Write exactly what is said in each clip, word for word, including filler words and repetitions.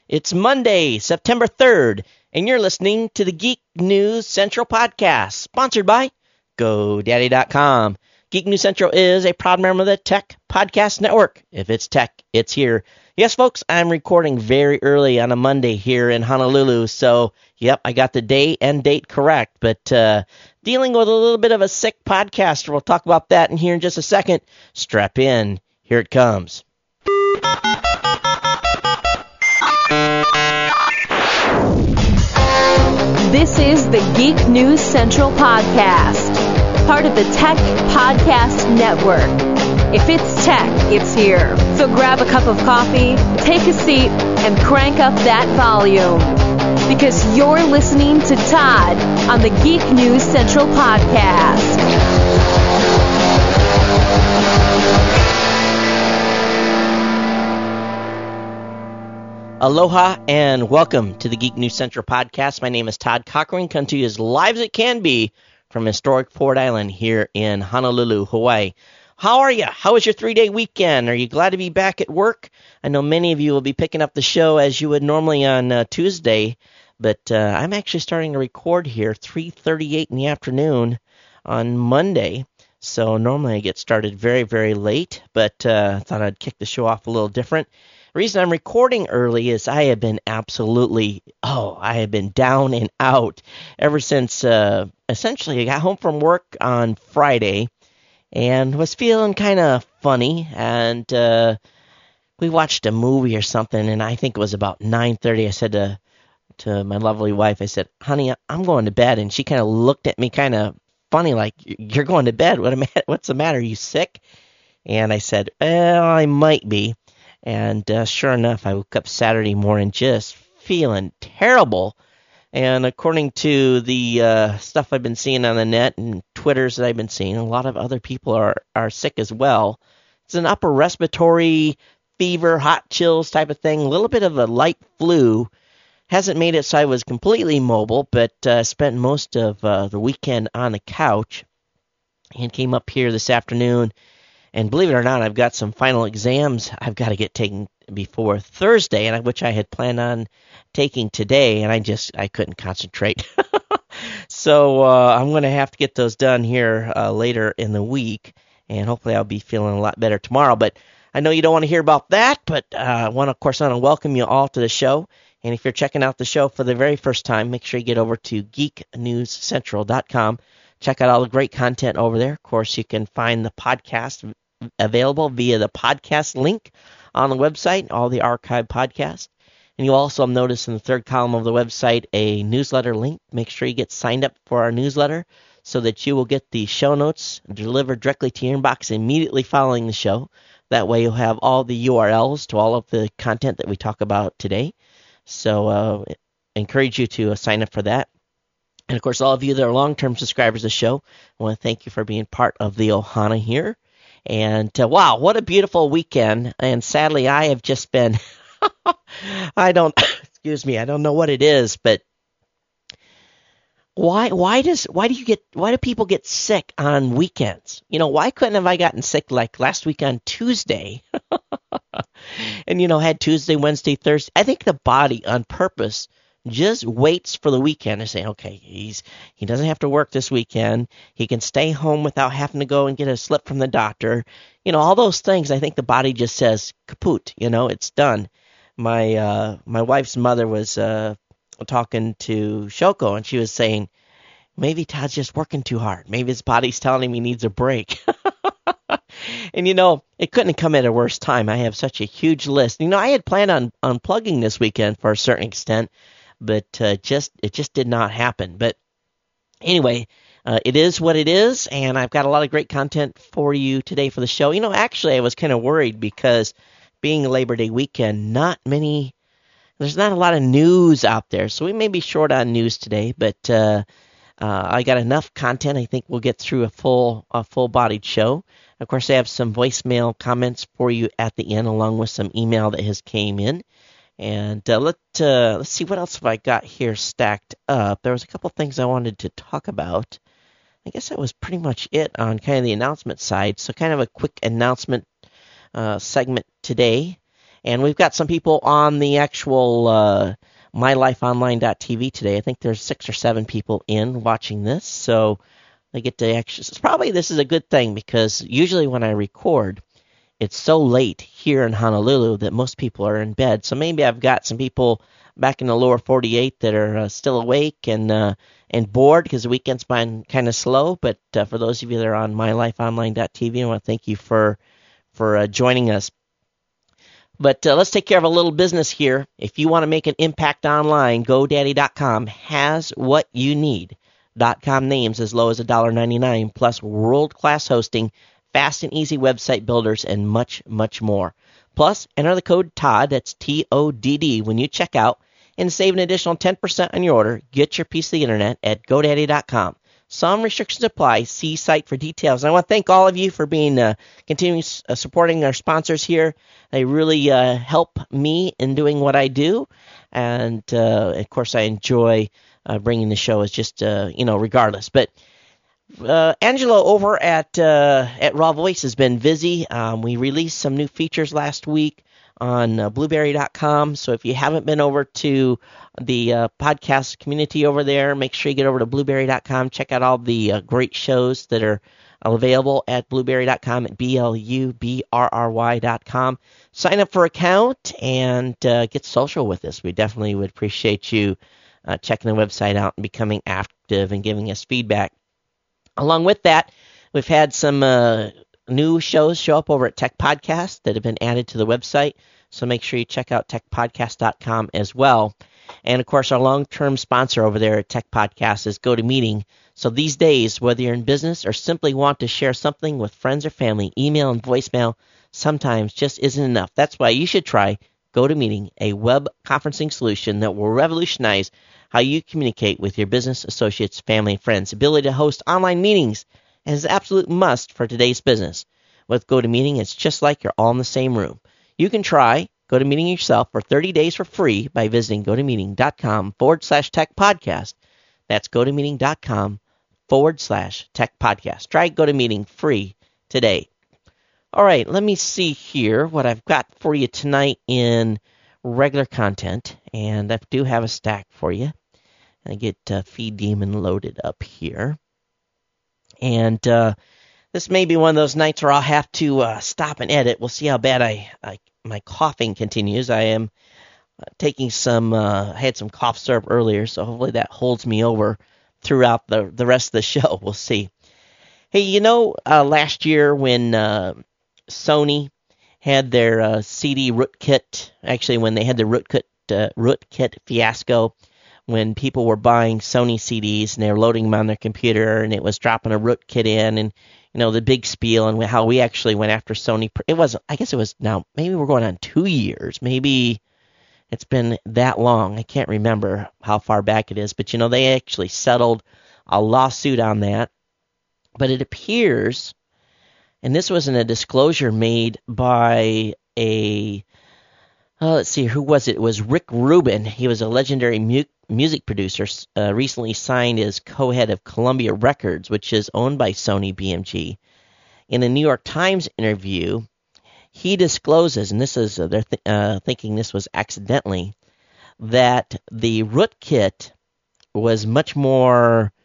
It's Monday, September third, and you're listening to the Geek News Central podcast, sponsored by GoDaddy dot com. Geek News Central is a proud member of the Tech Podcast Network. If it's tech, it's here. Yes, folks, I'm recording very early on a Monday here in Honolulu, so, yep, I got the day and date correct, but uh, dealing with a little bit of a sick podcaster. We'll talk about that in here in just a second. Strap in. Here it comes. This is the Geek News Central podcast, part of the Tech Podcast Network. If it's tech, it's here. So grab a cup of coffee, take a seat, and crank up that volume. Because you're listening to Todd on the Geek News Central podcast. Aloha and welcome to the Geek News Central podcast. My name is Todd Cochran, coming to you as live as it can be from historic Port Island here in Honolulu, Hawaii. How are you? How was your three-day weekend? Are you glad to be back at work? I know many of you will be picking up the show as you would normally on uh, Tuesday, but uh, I'm actually starting to record here three thirty-eight in the afternoon on Monday. So normally I get started very, very late, but uh, I thought I'd kick the show off a little different. The reason I'm recording early is I have been absolutely, oh, I have been down and out ever since uh, essentially I got home from work on Friday and was feeling kind of funny. And uh, we watched a movie or something, and I think it was about nine thirty. I said to, to my lovely wife, I said, honey, I'm going to bed. And she kind of looked at me kind of funny, like, you're going to bed? What am I, what's the matter? Are you sick? And I said, well, I might be. And uh, sure enough, I woke up Saturday morning just feeling terrible. And according to the uh, stuff I've been seeing on the net and Twitters that I've been seeing, a lot of other people are, are sick as well. It's an upper respiratory fever, hot chills type of thing, a little bit of a light flu. Hasn't made it so I was completely mobile, but uh, spent most of uh, the weekend on the couch and came up here this afternoon. And believe it or not, I've got some final exams I've got to get taken before Thursday, and which I had planned on taking today, and I just I couldn't concentrate. so uh, I'm going to have to get those done here uh, later in the week, and hopefully I'll be feeling a lot better tomorrow. But I know you don't want to hear about that, but uh, I want to, of course, I want to welcome you all to the show. And if you're checking out the show for the very first time, make sure you get over to geek news central dot com. Check out all the great content over there. Of course, you can find the podcast available via the podcast link on the website, all the archived podcasts. And you'll also notice in the third column of the website a newsletter link. Make sure you get signed up for our newsletter so that you will get the show notes delivered directly to your inbox immediately following the show. That way you'll have all the U R Ls to all of the content that we talk about today. So uh, I encourage you to uh, sign up for that. And, of course, all of you that are long-term subscribers to the show, I want to thank you for being part of the Ohana here. And, uh, wow, what a beautiful weekend. And sadly, I have just been, I don't, excuse me, I don't know what it is, but why, why does, why do you get, why do people get sick on weekends? You know, why couldn't have I gotten sick like last week on Tuesday? and, you know, had Tuesday, Wednesday, Thursday. I think the body on purpose just waits for the weekend to say, okay, he's he doesn't have to work this weekend. He can stay home without having to go and get a slip from the doctor. You know, all those things, I think the body just says, kaput, you know, it's done. My uh, my wife's mother was uh, talking to Shoko, and she was saying, maybe Todd's just working too hard. Maybe his body's telling him he needs a break. And, you know, it couldn't have come at a worse time. I have such a huge list. You know, I had planned on unplugging this weekend for a certain extent, but uh, just it just did not happen. But anyway, uh, it is what it is, and I've got a lot of great content for you today for the show. You know, actually, I was kind of worried because being Labor Day weekend, not many, there's not a lot of news out there, so we may be short on news today, but uh, uh, I got enough content. I think we'll get through a full, a full-bodied show. Of course, I have some voicemail comments for you at the end, along with some email that has came in. And uh, let, uh, let's see, what else have I got here stacked up? There was a couple things I wanted to talk about. I guess that was pretty much it on kind of the announcement side. So kind of a quick announcement uh, segment today. And we've got some people on the actual uh, my life online dot t v today. I think there's six or seven people in watching this, so they get to actually. Probably this is a good thing because usually when I record, it's so late here in Honolulu that most people are in bed. So maybe I've got some people back in the lower forty-eight that are uh, still awake and uh, and bored because the weekend's been kind of slow. But uh, for those of you that are on my life online dot t v, I want to thank you for for uh, joining us. But uh, let's take care of a little business here. If you want to make an impact online, GoDaddy dot com has what you need. .com names as low as one dollar ninety-nine, plus world-class hosting, fast and easy website builders, and much, much more. Plus, enter the code TODD, that's T O D D, when you check out, and save an additional ten percent on your order. Get your piece of the internet at GoDaddy dot com. Some restrictions apply. See site for details. And I want to thank all of you for being uh, continuing uh, supporting our sponsors here. They really uh, help me in doing what I do, and uh, of course I enjoy uh, bringing the show. As just uh, you know, regardless. But uh, Angelo over at uh, at Raw Voice has been busy. Um, we released some new features last week on uh, Blueberry dot com. So if you haven't been over to the uh, podcast community over there, make sure you get over to Blueberry dot com. Check out all the uh, great shows that are available at Blueberry dot com at B L U B R R Y dot com. Sign up for an account and uh, get social with us. We definitely would appreciate you uh, checking the website out and becoming active and giving us feedback. Along with that, we've had some uh, new shows show up over at Tech Podcast that have been added to the website, so make sure you check out tech podcast dot com as well. And, of course, our long-term sponsor over there at Tech Podcast is GoToMeeting. So these days, whether you're in business or simply want to share something with friends or family, email and voicemail sometimes just isn't enough. That's why you should try GoToMeeting, a web conferencing solution that will revolutionize how you communicate with your business associates, family, and friends. The ability to host online meetings is an absolute must for today's business. With GoToMeeting, it's just like you're all in the same room. You can try GoToMeeting yourself for thirty days for free by visiting GoToMeeting dot com forward slash tech podcast. That's GoToMeeting dot com forward slash tech podcast. Try GoToMeeting free today. All right, let me see here what I've got for you tonight in regular content, and I do have a stack for you. I get uh, Feed Demon loaded up here. And uh, this may be one of those nights where I'll have to uh, stop and edit. We'll see how bad I, I my coughing continues. I am uh, taking some, uh, I had some cough syrup earlier, so hopefully that holds me over throughout the, the rest of the show. We'll see. Hey, you know, uh, last year when uh, Sony had their uh, C D rootkit, actually when they had the rootkit, uh, rootkit fiasco, when people were buying Sony C Ds and they were loading them on their computer and it was dropping a rootkit in, and you know the big spiel and how we actually went after Sony. It wasn't, I guess it was now, maybe we're going on two years. Maybe it's been that long. I can't remember how far back it is, but you know they actually settled a lawsuit on that. But it appears, and this wasn't a disclosure made by a, uh, let's see, who was it? It was Rick Rubin. He was a legendary mu- music producer, uh, recently signed as co-head of Columbia Records, which is owned by Sony B M G. In a New York Times interview, he discloses, and this is, uh, they're th- uh, thinking this was accidentally, that the rootkit was much more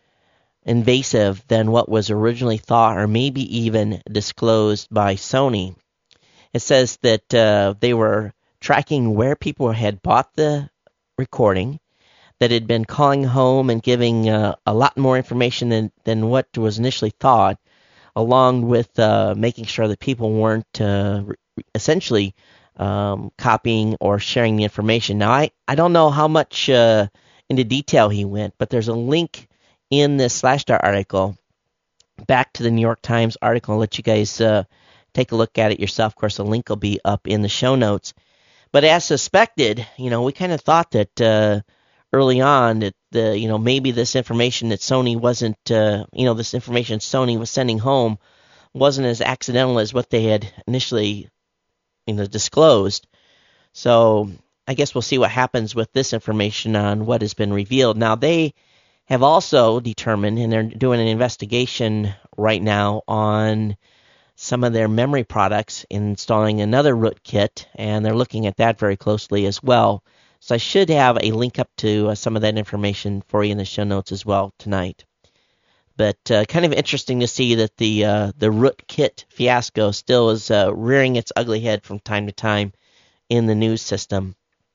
invasive than what was originally thought, or maybe even disclosed by Sony. It says that uh, they were tracking where people had bought the recording, that had been calling home and giving uh, a lot more information than, than what was initially thought, along with uh, making sure that people weren't uh, re- essentially um, copying or sharing the information. Now, I, I don't know how much uh, into detail he went, but there's a link in this Slashdot article back to the New York Times article. I'll let you guys uh, take a look at it yourself. Of course, the link will be up in the show notes. But as suspected, you know, we kind of thought that uh, early on that the, you know, maybe this information that Sony wasn't, uh, you know, this information Sony was sending home wasn't as accidental as what they had initially, you know, disclosed. So I guess we'll see what happens with this information on what has been revealed. Now, they have also determined, and they're doing an investigation right now on some of their memory products, installing another rootkit, and they're looking at that very closely as well. So I should have a link up to uh, some of that information for you in the show notes as well tonight. But uh, kind of interesting to see that the uh, the rootkit fiasco still is uh, rearing its ugly head from time to time in the news system.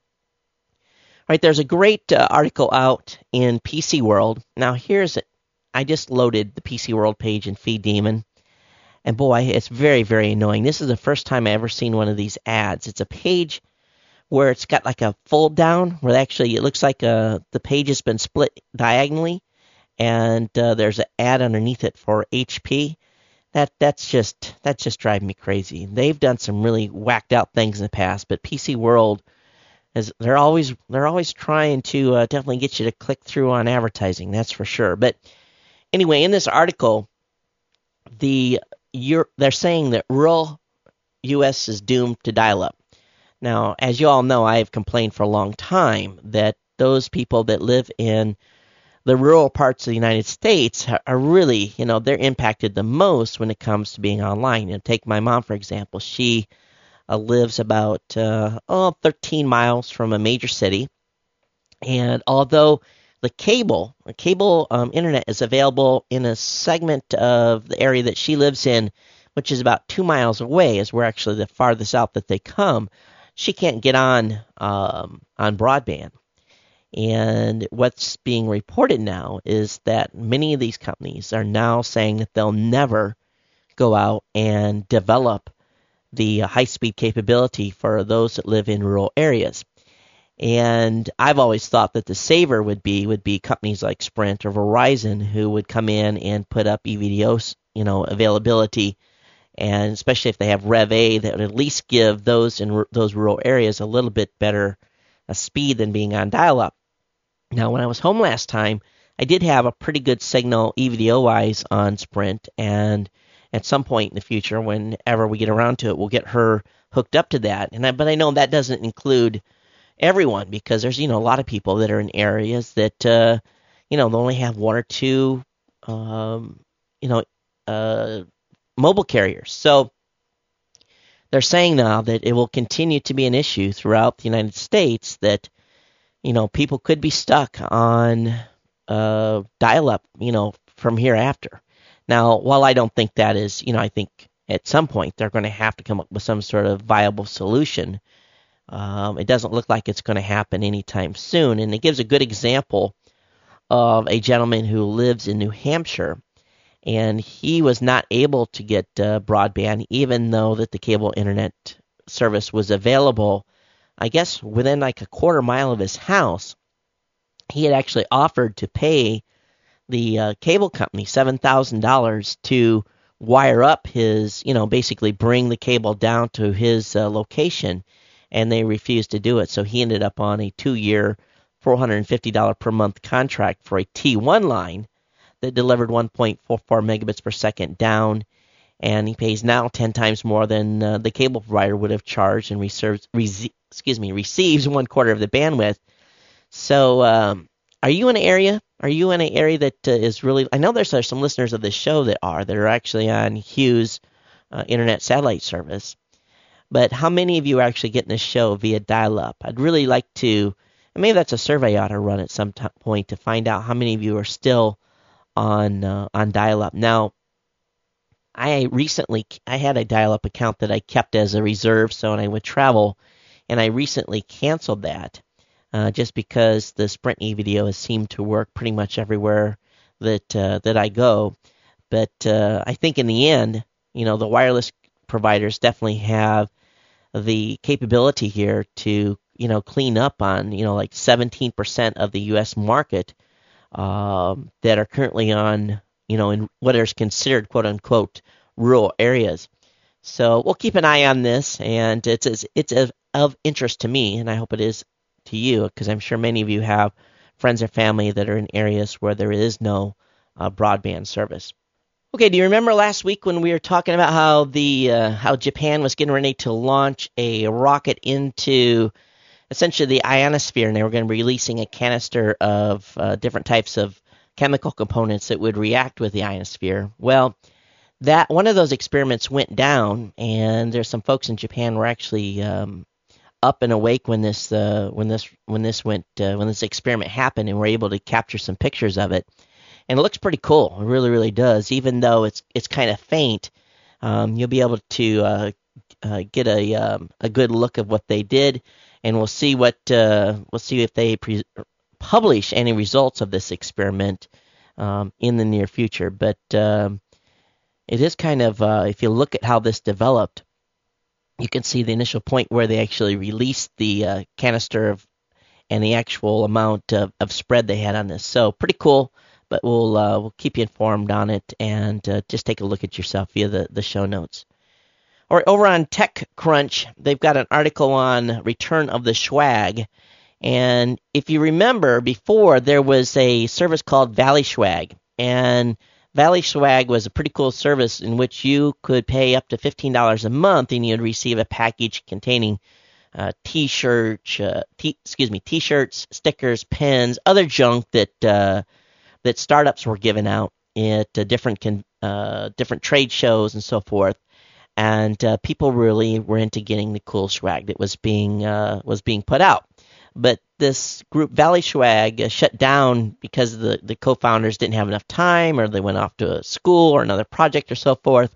All right, there's a great uh, article out in P C World. Now here's it. I just loaded the P C World page in FeedDemon. And boy, it's very, very annoying. This is the first time I've ever seen one of these ads. It's a page where it's got like a fold down, where actually it looks like uh, the page has been split diagonally, and uh, there's an ad underneath it for H P. That that's just that's just driving me crazy. They've done some really whacked out things in the past, but P C World is they're always they're always trying to uh, definitely get you to click through on advertising. That's for sure. But anyway, in this article, the You're, they're saying that rural U S is doomed to dial-up. Now, as you all know, I have complained for a long time that those people that live in the rural parts of the United States are really, you know, they're impacted the most when it comes to being online. You know, take my mom, for example. She uh, lives about uh, oh, thirteen miles from a major city, and although the cable, the cable um, internet is available in a segment of the area that she lives in, which is about two miles away, is where actually the farthest out that they come. She can't get on um, on broadband. And what's being reported now is that many of these companies are now saying that they'll never go out and develop the high-speed capability for those that live in rural areas. And I've always thought that the saver would be would be companies like Sprint or Verizon, who would come in and put up E V D O, you know, availability, and especially if they have Rev A, that would at least give those in r- those rural areas a little bit better uh, speed than being on dial-up. Now, when I was home last time, I did have a pretty good signal E V D O-wise on Sprint, and at some point in the future, whenever we get around to it, we'll get her hooked up to that. And I, but I know that doesn't include everyone, because there's, you know, a lot of people that are in areas that, uh, you know, they only have one or two, um, you know, uh, mobile carriers. So they're saying now that it will continue to be an issue throughout the United States that, you know, people could be stuck on uh, dial-up, you know, from hereafter. Now, while I don't think that is, you know, I think at some point they're going to have to come up with some sort of viable solution. Um, it doesn't look like it's going to happen anytime soon. And it gives a good example of a gentleman who lives in New Hampshire, and he was not able to get uh, broadband, even though that the cable internet service was available, I guess, within like a quarter mile of his house. He had actually offered to pay the uh, cable company seven thousand dollars to wire up his, you know, basically bring the cable down to his uh, location, and they refused to do it. So he ended up on a two-year, four hundred fifty dollars per month contract for a T one line that delivered one point four four megabits per second down, and he pays now ten times more than uh, the cable provider would have charged, and reserves, re- excuse me, receives one quarter of the bandwidth. So, um, are you in an area? Are you in an area that uh, is really? I know there's, there's some listeners of this show that are that are actually on Hughes uh, internet satellite service. But how many of you are actually getting this show via dial-up? I'd really like to, and maybe that's a survey I ought to run at some t- point to find out how many of you are still on uh, on dial-up. Now, I recently, I had a dial-up account that I kept as a reserve, so when I would travel, and I recently canceled that uh, just because the Sprint E V D O has seemed to work pretty much everywhere that uh, that I go. But uh, I think in the end, you know, the wireless providers definitely have the capability here to, you know, clean up on, you know, like seventeen percent of the U S market um, that are currently on, you know, in what is considered quote unquote rural areas. So we'll keep an eye on this, and it's it's, it's of, of interest to me, and I hope it is to you, because I'm sure many of you have friends or family that are in areas where there is no uh, broadband service. Okay, do you remember last week when we were talking about how the uh, how Japan was getting ready to launch a rocket into essentially the ionosphere, and they were going to be releasing a canister of uh, different types of chemical components that would react with the ionosphere? Well, that one of those experiments went down, and there's some folks in Japan were actually um, up and awake when this uh, when this when this went uh, when this experiment happened, and were able to capture some pictures of it. And it looks pretty cool. It really, really does. Even though it's it's kind of faint, um, you'll be able to uh, uh, get a um, a good look of what they did, and we'll see what uh, we'll see if they pre- publish any results of this experiment um, in the near future. But um, it is kind of uh, if you look at how this developed, you can see the initial point where they actually released the uh, canister of and the actual amount of, of spread they had on this. So pretty cool. But we'll uh, we'll keep you informed on it, and uh, just take a look at yourself via the, the show notes. All right, over on TechCrunch, they've got an article on return of the swag. And if you remember, before there was a service called Valley Swag, and Valley Swag was a pretty cool service in which you could pay up to fifteen dollars a month, and you'd receive a package containing uh, t-shirts, uh, t- excuse me, t-shirts, stickers, pens, other junk that uh, that startups were giving out at uh, different uh, different trade shows and so forth, and uh, people really were into getting the cool swag that was being uh, was being put out. But this group, Valley Swag, uh, shut down because the the co-founders didn't have enough time, or they went off to a school or another project or so forth.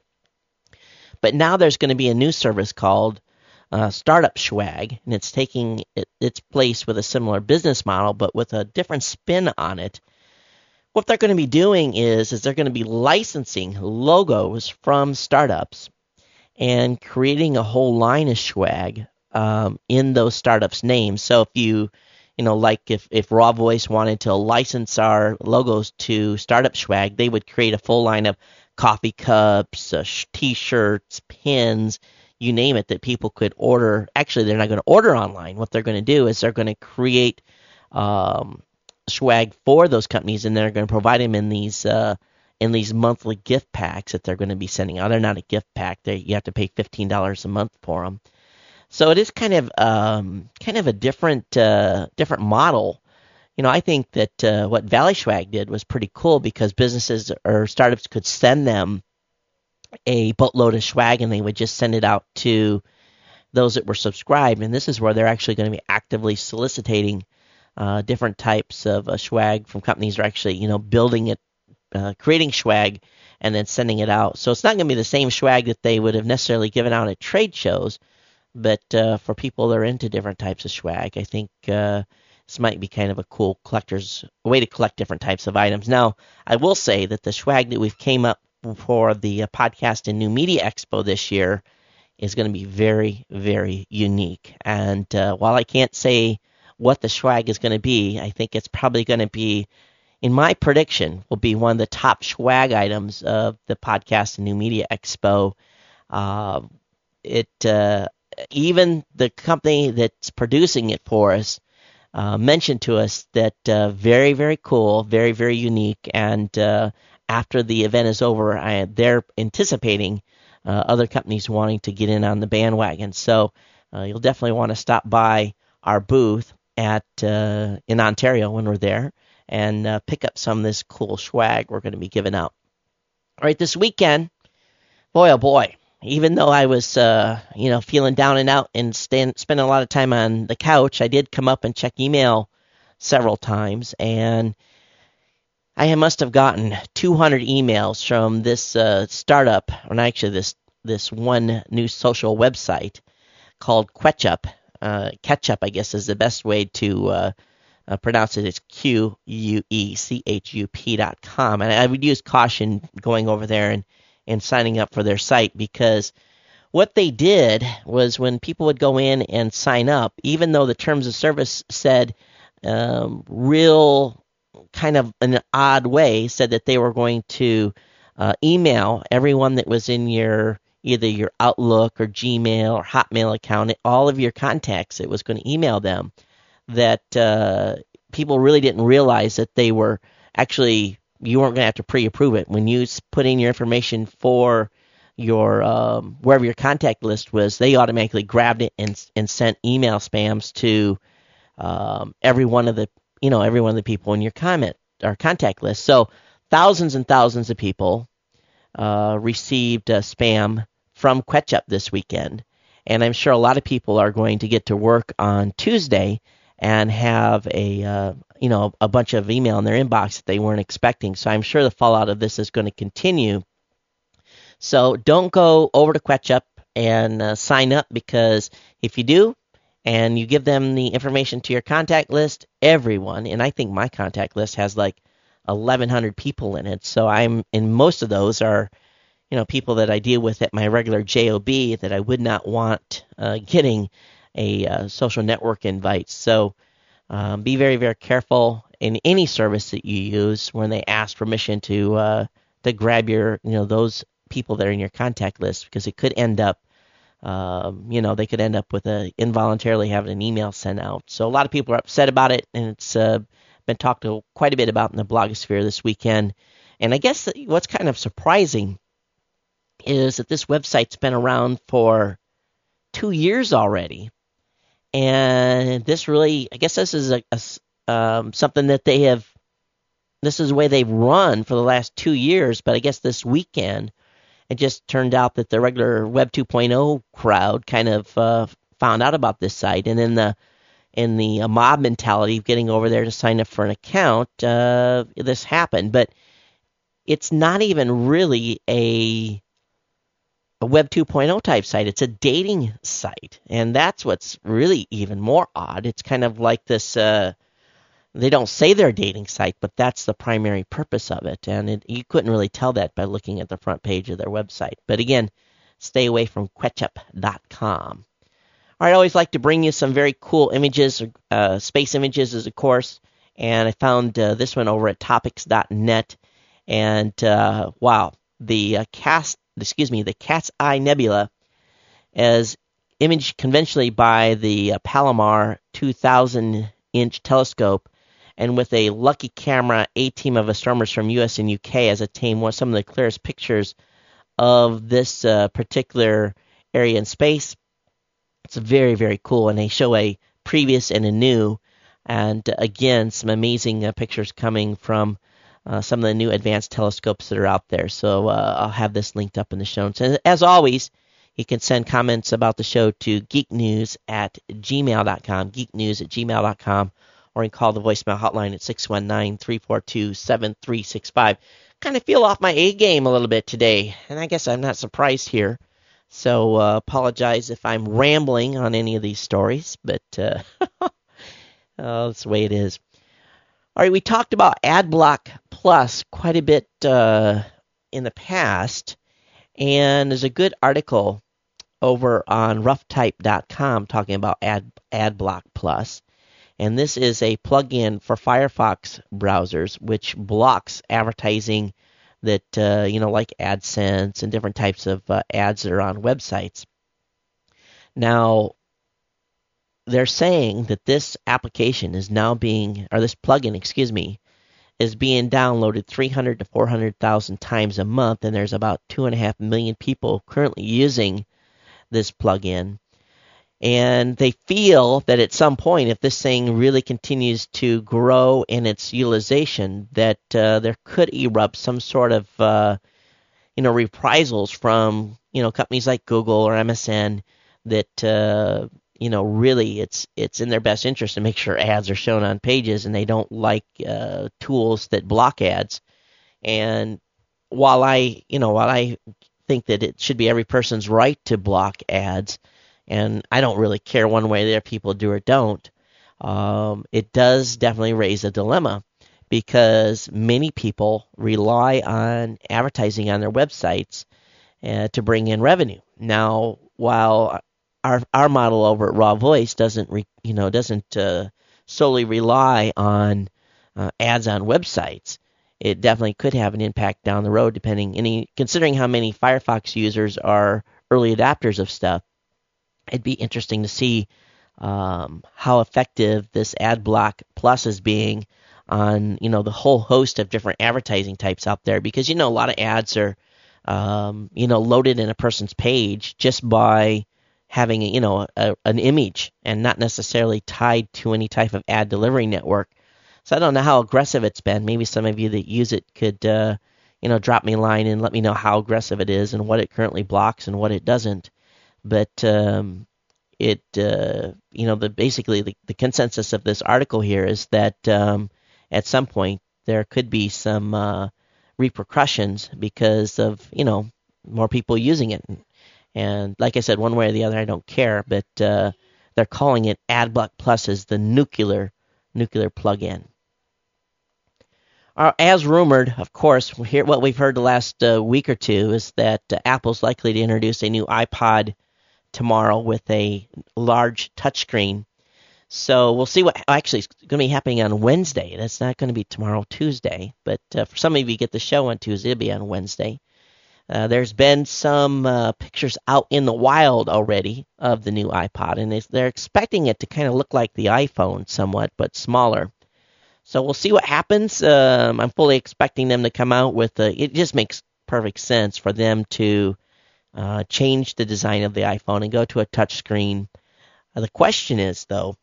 But now there's going to be a new service called uh, Startup Swag, and it's taking it, its place with a similar business model, but with a different spin on it. What they're going to be doing is, is they're going to be licensing logos from startups and creating a whole line of swag um, in those startups' names. So if you, you know, like if, if Raw Voice wanted to license our logos to Startup Swag, they would create a full line of coffee cups, uh, t-shirts, pins, you name it, that people could order. Actually, they're not going to order online. What they're going to do is they're going to create um, swag for those companies, and they're going to provide them in these uh, in these monthly gift packs that they're going to be sending out. They're not a gift pack; they you have to pay fifteen dollars a month for them. So it is kind of um, kind of a different uh, different model. You know, I think that uh, what Valley Swag did was pretty cool, because businesses or startups could send them a boatload of swag, and they would just send it out to those that were subscribed. And this is where they're actually going to be actively soliciting Uh, different types of uh, swag from companies, are actually, you know, building it, uh, creating swag, and then sending it out. So it's not going to be the same swag that they would have necessarily given out at trade shows, but uh, for people that are into different types of swag, I think uh, this might be kind of a cool collector's a way to collect different types of items. Now, I will say that the swag that we've came up for the uh, Podcast and New Media Expo this year is going to be very, very unique. And uh, while I can't say what the swag is going to be, I think it's probably going to be, in my prediction, will be one of the top swag items of the Podcast and New Media Expo. Uh, it uh, even the company that's producing it for us uh, mentioned to us that uh, very, very cool, very, very unique, and uh, after the event is over, I, they're anticipating uh, other companies wanting to get in on the bandwagon. So uh, you'll definitely want to stop by our booth at uh, in Ontario when we're there, and uh, pick up some of this cool swag we're going to be giving out. All right, this weekend, boy oh boy, even though I was uh, you know feeling down and out and stand, spending a lot of time on the couch, I did come up and check email several times, and I must have gotten two hundred emails from this uh, startup, or actually this this one new social website called Quetchup. Uh, Ketchup, I guess, is the best way to uh, uh, pronounce it. It's Q U E C H U P dot com. And I would use caution going over there and, and signing up for their site, because what they did was, when people would go in and sign up, even though the terms of service said um, real kind of an odd way, said that they were going to uh, email everyone that was in your either your Outlook or Gmail or Hotmail account, all of your contacts, it was going to email them, that uh, people really didn't realize that they were actually, you weren't going to have to pre-approve it. When you put in your information for your, um, wherever your contact list was, they automatically grabbed it and and sent email spams to um, every one of the, you know, every one of the people in your comment or contact list. So thousands and thousands of people uh, received uh, spam from Quetchup this weekend, and I'm sure a lot of people are going to get to work on Tuesday and have a uh, you know a bunch of email in their inbox that they weren't expecting. So I'm sure the fallout of this is going to continue. So don't go over to Quetchup and uh, sign up, because if you do and you give them the information to your contact list, everyone, and I think my contact list has like eleven hundred people in it. So I'm and most of those are you know people that I deal with at my regular job that I would not want uh, getting a uh, social network invite. So um, be very, very careful in any service that you use when they ask permission to uh, to grab your, you know, those people that are in your contact list, because it could end up, um, you know, they could end up with a involuntarily having an email sent out. So a lot of people are upset about it, and it's uh, been talked to quite a bit about in the blogosphere this weekend. And I guess what's kind of surprising is that this website's been around for two years already. And this really, I guess this is a, a um, something that they have, this is the way they've run for the last two years. But I guess this weekend, it just turned out that the regular Web two point oh crowd kind of uh, found out about this site. And in the in the uh, mob mentality of getting over there to sign up for an account, uh, this happened. But it's not even really a a Web two point oh type site. It's a dating site, and that's what's really even more odd. It's kind of like this, uh, they don't say they're a dating site, but that's the primary purpose of it, and it, you couldn't really tell that by looking at the front page of their website. But again, stay away from Quetchup dot com. All right, I always like to bring you some very cool images, uh, space images as a course, and I found uh, this one over at topics dot net, and uh, wow, the uh, cast excuse me, the Cat's Eye Nebula, as imaged conventionally by the uh, Palomar two thousand inch telescope, and with a Lucky Camera A team of astronomers from U S and U K has attained one some of the clearest pictures of this uh, particular area in space. It's very, very cool, and they show a previous and a new, and uh, again, some amazing uh, pictures coming from Uh, some of the new advanced telescopes that are out there. So uh, I'll have this linked up in the show notes. And as always, you can send comments about the show to geeknews at gmail dot com, geeknews at gmail dot com, or you can call the voicemail hotline at six one nine, three four two, seven three six five. Kind of feel off my A game a little bit today, and I guess I'm not surprised here. So uh, apologize if I'm rambling on any of these stories, but uh, oh, that's the way it is. All right, we talked about AdBlock Plus quite a bit uh, in the past, and there's a good article over on rough type dot com talking about Ad AdBlock Plus, and this is a plugin for Firefox browsers which blocks advertising that uh, you know, like AdSense and different types of uh, ads that are on websites. Now, they're saying that this application is now being, or this plugin, excuse me, is being downloaded three hundred to four hundred thousand times a month, and there's about two and a half million people currently using this plugin. And they feel that at some point, if this thing really continues to grow in its utilization, that uh, there could erupt some sort of, uh, you know, reprisals from, you know, companies like Google or M S N that, uh, you know, really it's it's in their best interest to make sure ads are shown on pages, and they don't like uh, tools that block ads. And while I, you know, while I think that it should be every person's right to block ads, and I don't really care one way that people do or don't, um, it does definitely raise a dilemma, because many people rely on advertising on their websites uh, to bring in revenue. Now, while Our our model over at Raw Voice doesn't re, you know doesn't uh, solely rely on uh, ads on websites. It definitely could have an impact down the road, depending any considering how many Firefox users are early adopters of stuff. It'd be interesting to see um, how effective this AdBlock Plus is being on, you know, the whole host of different advertising types out there, because, you know, a lot of ads are um, you know loaded in a person's page just by having, you know, a, an image and not necessarily tied to any type of ad delivery network. So I don't know how aggressive it's been. Maybe some of you that use it could, uh, you know, drop me a line and let me know how aggressive it is and what it currently blocks and what it doesn't. But um, it, uh, you know, the basically the, the consensus of this article here is that um, at some point there could be some uh, repercussions because of, you know, more people using it. And like I said, one way or the other, I don't care. But uh, they're calling it AdBlock Plus as the nuclear nuclear plug-in. Uh, as rumored, of course, here, what we've heard the last uh, week or two is that uh, Apple's likely to introduce a new iPod tomorrow with a large touchscreen. So we'll see what actually is going to be happening on Wednesday. That's not going to be tomorrow, Tuesday. But uh, for some of you get the show on Tuesday, it'll be on Wednesday. Uh, there's been some uh, pictures out in the wild already of the new iPod, and they're expecting it to kind of look like the iPhone somewhat, but smaller. So we'll see what happens. Um, I'm fully expecting them to come out with a, it just makes perfect sense for them to uh, change the design of the iPhone and go to a touchscreen. Uh, the question is, though,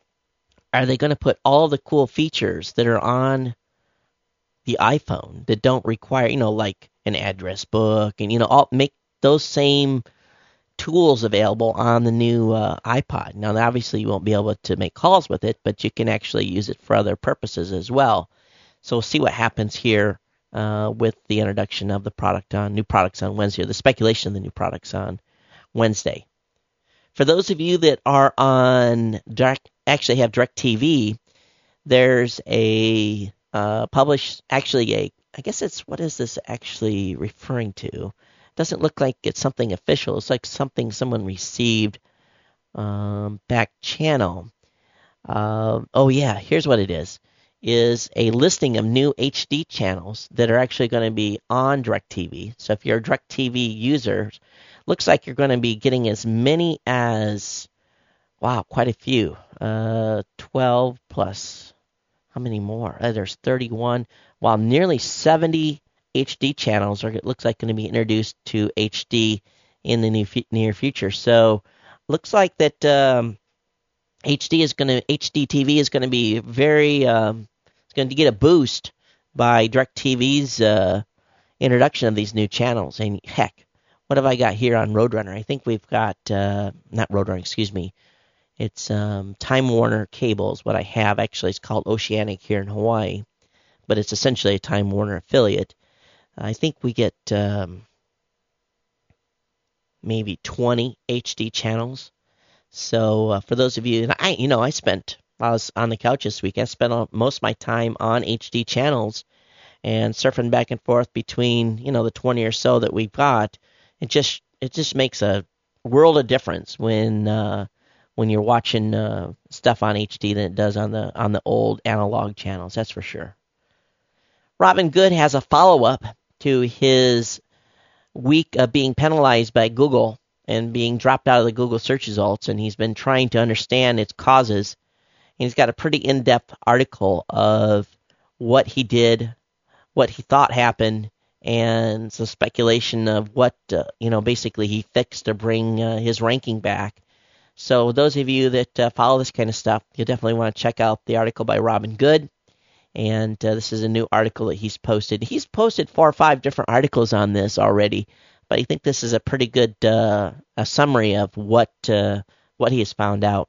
are they going to put all the cool features that are on the iPhone that don't require, you know, like an address book and, you know, all, make those same tools available on the new uh, iPod? Now, obviously, you won't be able to make calls with it, but you can actually use it for other purposes as well. So we'll see what happens here uh, with the introduction of the product on new products on Wednesday, or the speculation of the new products on Wednesday. For those of you that are on direct, actually have DirecTV, there's a uh, published, actually a, I guess it's, what is this actually referring to? Doesn't look like it's something official. It's like something someone received um, back channel. Uh, oh yeah, here's what it is. Is a listing of new H D channels that are actually going to be on DirecTV. So if you're a DirecTV user, looks like you're going to be getting as many as, wow, quite a few. Uh, twelve plus, how many more? Uh, there's thirty-one, while nearly seventy H D channels are, it looks like, going to be introduced to H D in the new, near future. So looks like that um, H D is going to H D T V is going to be very um, it's going to get a boost by DirecTV's uh, introduction of these new channels. And heck, what have I got here on Roadrunner? I think we've got uh, not Roadrunner, excuse me. It's um, Time Warner Cables. What I have actually is called Oceanic here in Hawaii, but it's essentially a Time Warner affiliate. I think we get um, maybe twenty H D channels. So uh, for those of you, and I, you know, I spent, while I was on the couch this week, I spent all, most of my time on H D channels and surfing back and forth between, you know, the twenty or so that we've got. It just it just makes a world of difference when uh, when you're watching uh, stuff on H D than it does on the on the old analog channels. That's for sure. Robin Good has a follow-up to his week of being penalized by Google and being dropped out of the Google search results, and he's been trying to understand its causes. And he's got a pretty in-depth article of what he did, what he thought happened, and some speculation of what, uh, you know, basically he fixed to bring uh, his ranking back. So those of you that uh, follow this kind of stuff, you definitely want to check out the article by Robin Good. And uh, this is a new article that he's posted. He's posted four or five different articles on this already, but I think this is a pretty good uh, a summary of what uh, what he has found out.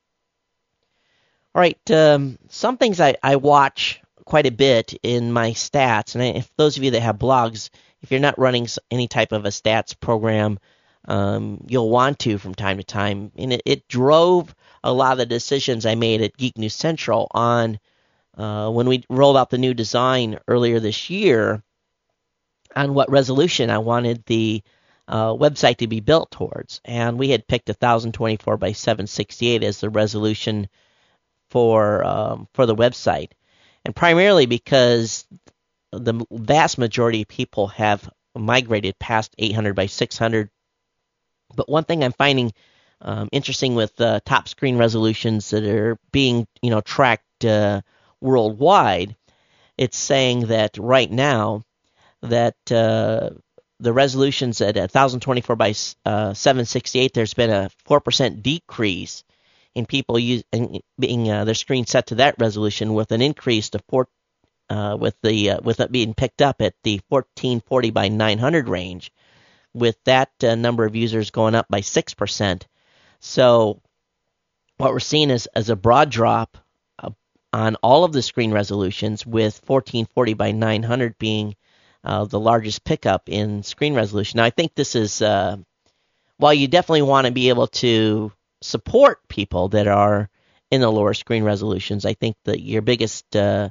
All right, um, some things I, I watch quite a bit in my stats, and if those of you that have blogs, if you're not running any type of a stats program, um, you'll want to from time to time. And it, it drove a lot of the decisions I made at Geek News Central on Uh, when we rolled out the new design earlier this year on what resolution I wanted the uh, website to be built towards. And we had picked ten twenty-four by seven sixty-eight as the resolution for um, for the website. And primarily because the vast majority of people have migrated past eight hundred by six hundred. But one thing I'm finding um, interesting with uh, top screen resolutions that are being, you know, tracked uh, worldwide, it's saying that right now that uh, the resolutions at ten twenty-four by seven sixty-eight, there's been a four percent decrease in people use, in, being uh, their screen set to that resolution, with an increase to four, uh, with the uh, with it being picked up at the fourteen forty by nine hundred range, with that uh, number of users going up by six percent. So what we're seeing is, is a broad drop uh, on all of the screen resolutions, with fourteen forty by nine hundred being uh, the largest pickup in screen resolution. Now, I think this is, uh, while you definitely want to be able to support people that are in the lower screen resolutions, I think that your biggest, uh,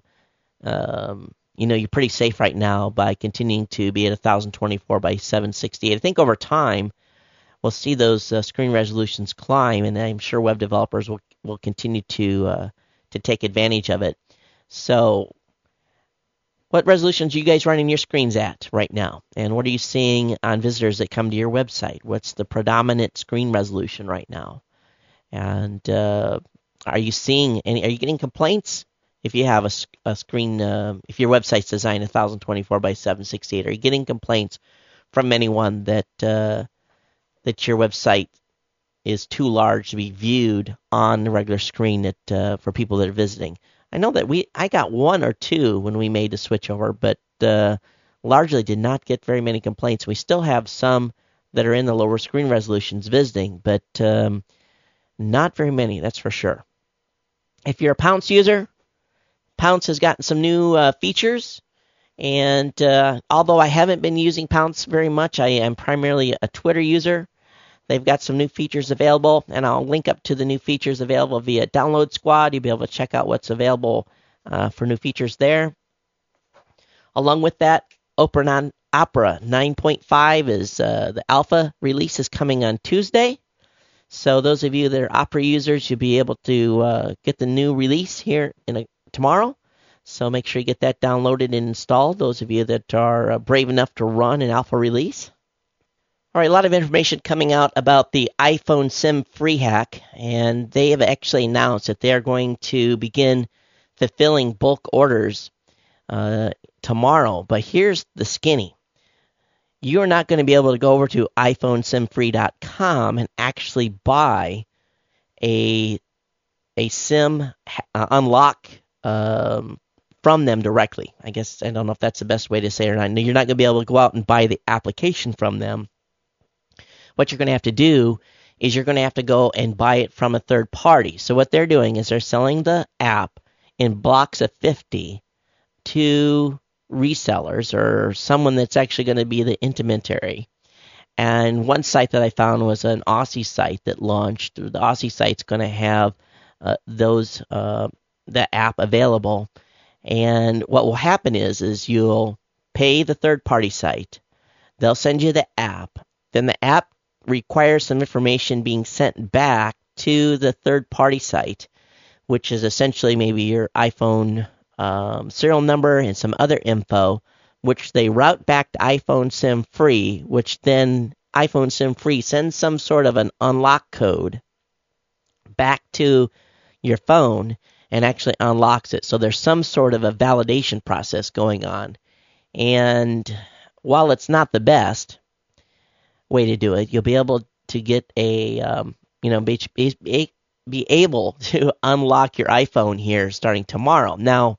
um, you know, you're pretty safe right now by continuing to be at ten twenty-four by seven sixty-eight. I think over time, we'll see those uh, screen resolutions climb, and I'm sure web developers will will continue to uh, to take advantage of it. So, what resolutions are you guys running your screens at right now? And what are you seeing on visitors that come to your website? What's the predominant screen resolution right now? And uh, are you seeing any? Are you getting complaints if you have a, a screen? Uh, if your website's designed ten twenty-four by seven sixty-eight, are you getting complaints from anyone that uh, that your website is too large to be viewed on the regular screen that uh, for people that are visiting? I know that we I got one or two when we made the switch over, but uh, largely did not get very many complaints. We still have some that are in the lower screen resolutions visiting, but um, not very many, that's for sure. If you're a Pownce user, Pownce has gotten some new uh, features. And uh, although I haven't been using Pownce very much, I am primarily a Twitter user. They've got some new features available, and I'll link up to the new features available via Download Squad. You'll be able to check out what's available uh, for new features there. Along with that, Opera, Opera nine point five is uh, the alpha release is coming on Tuesday. So those of you that are Opera users, you'll be able to uh, get the new release here in a, tomorrow. So make sure you get that downloaded and installed, those of you that are uh, brave enough to run an alpha release. All right, a lot of information coming out about the iPhone SIM free hack, and they have actually announced that they are going to begin fulfilling bulk orders uh, tomorrow. But here's the skinny. You're not going to be able to go over to iphone sim free dot com and actually buy a, a SIM uh, unlock um, from them directly. I guess I don't know if that's the best way to say it or not. You're not going to be able to go out and buy the application from them. What you're going to have to do is you're going to have to go and buy it from a third party. So what they're doing is they're selling the app in blocks of fifty to resellers or someone that's actually going to be the intermediary. And one site that I found was an Aussie site that launched. The Aussie site's going to have uh, those uh, the app available. And what will happen is is you'll pay the third party site. They'll send you the app. Then the app requires some information being sent back to the third-party site, which is essentially maybe your iPhone um, serial number and some other info, which they route back to iPhone SIM Free, which then iPhone SIM Free sends some sort of an unlock code back to your phone and actually unlocks it. So there's some sort of a validation process going on. And while it's not the best way to do it, you'll be able to get a, um, you know, be, be, be able to unlock your iPhone here starting tomorrow. Now,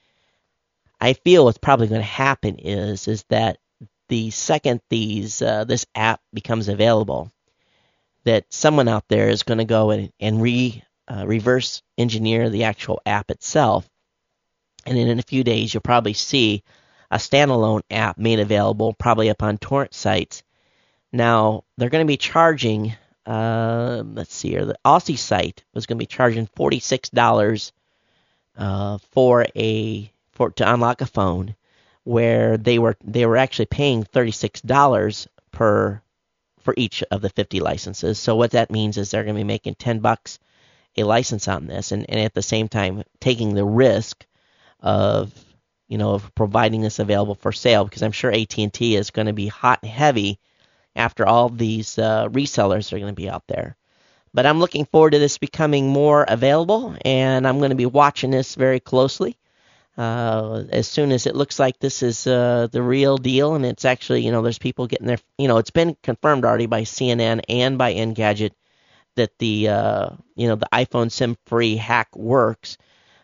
I feel what's probably going to happen is is that the second these uh, this app becomes available, that someone out there is going to go and, and re uh, reverse engineer the actual app itself, and then in a few days you'll probably see a standalone app made available, probably up on torrent sites. Now, they're going to be charging, uh, let's see here, the Aussie site was going to be charging forty-six dollars uh, for a for to unlock a phone, where they were they were actually paying thirty-six dollars per for each of the fifty licenses. So what that means is they're going to be making ten bucks a license on this, and, and at the same time taking the risk of, you know, of providing this available for sale, because I'm sure A T and T is going to be hot and heavy after all these uh, resellers are going to be out there. But I'm looking forward to this becoming more available, and I'm going to be watching this very closely. Uh, as soon as it looks like this is uh, the real deal, and it's actually, you know, there's people getting their, you know, it's been confirmed already by C N N and by Engadget that the, uh, you know, the iPhone SIM free hack works.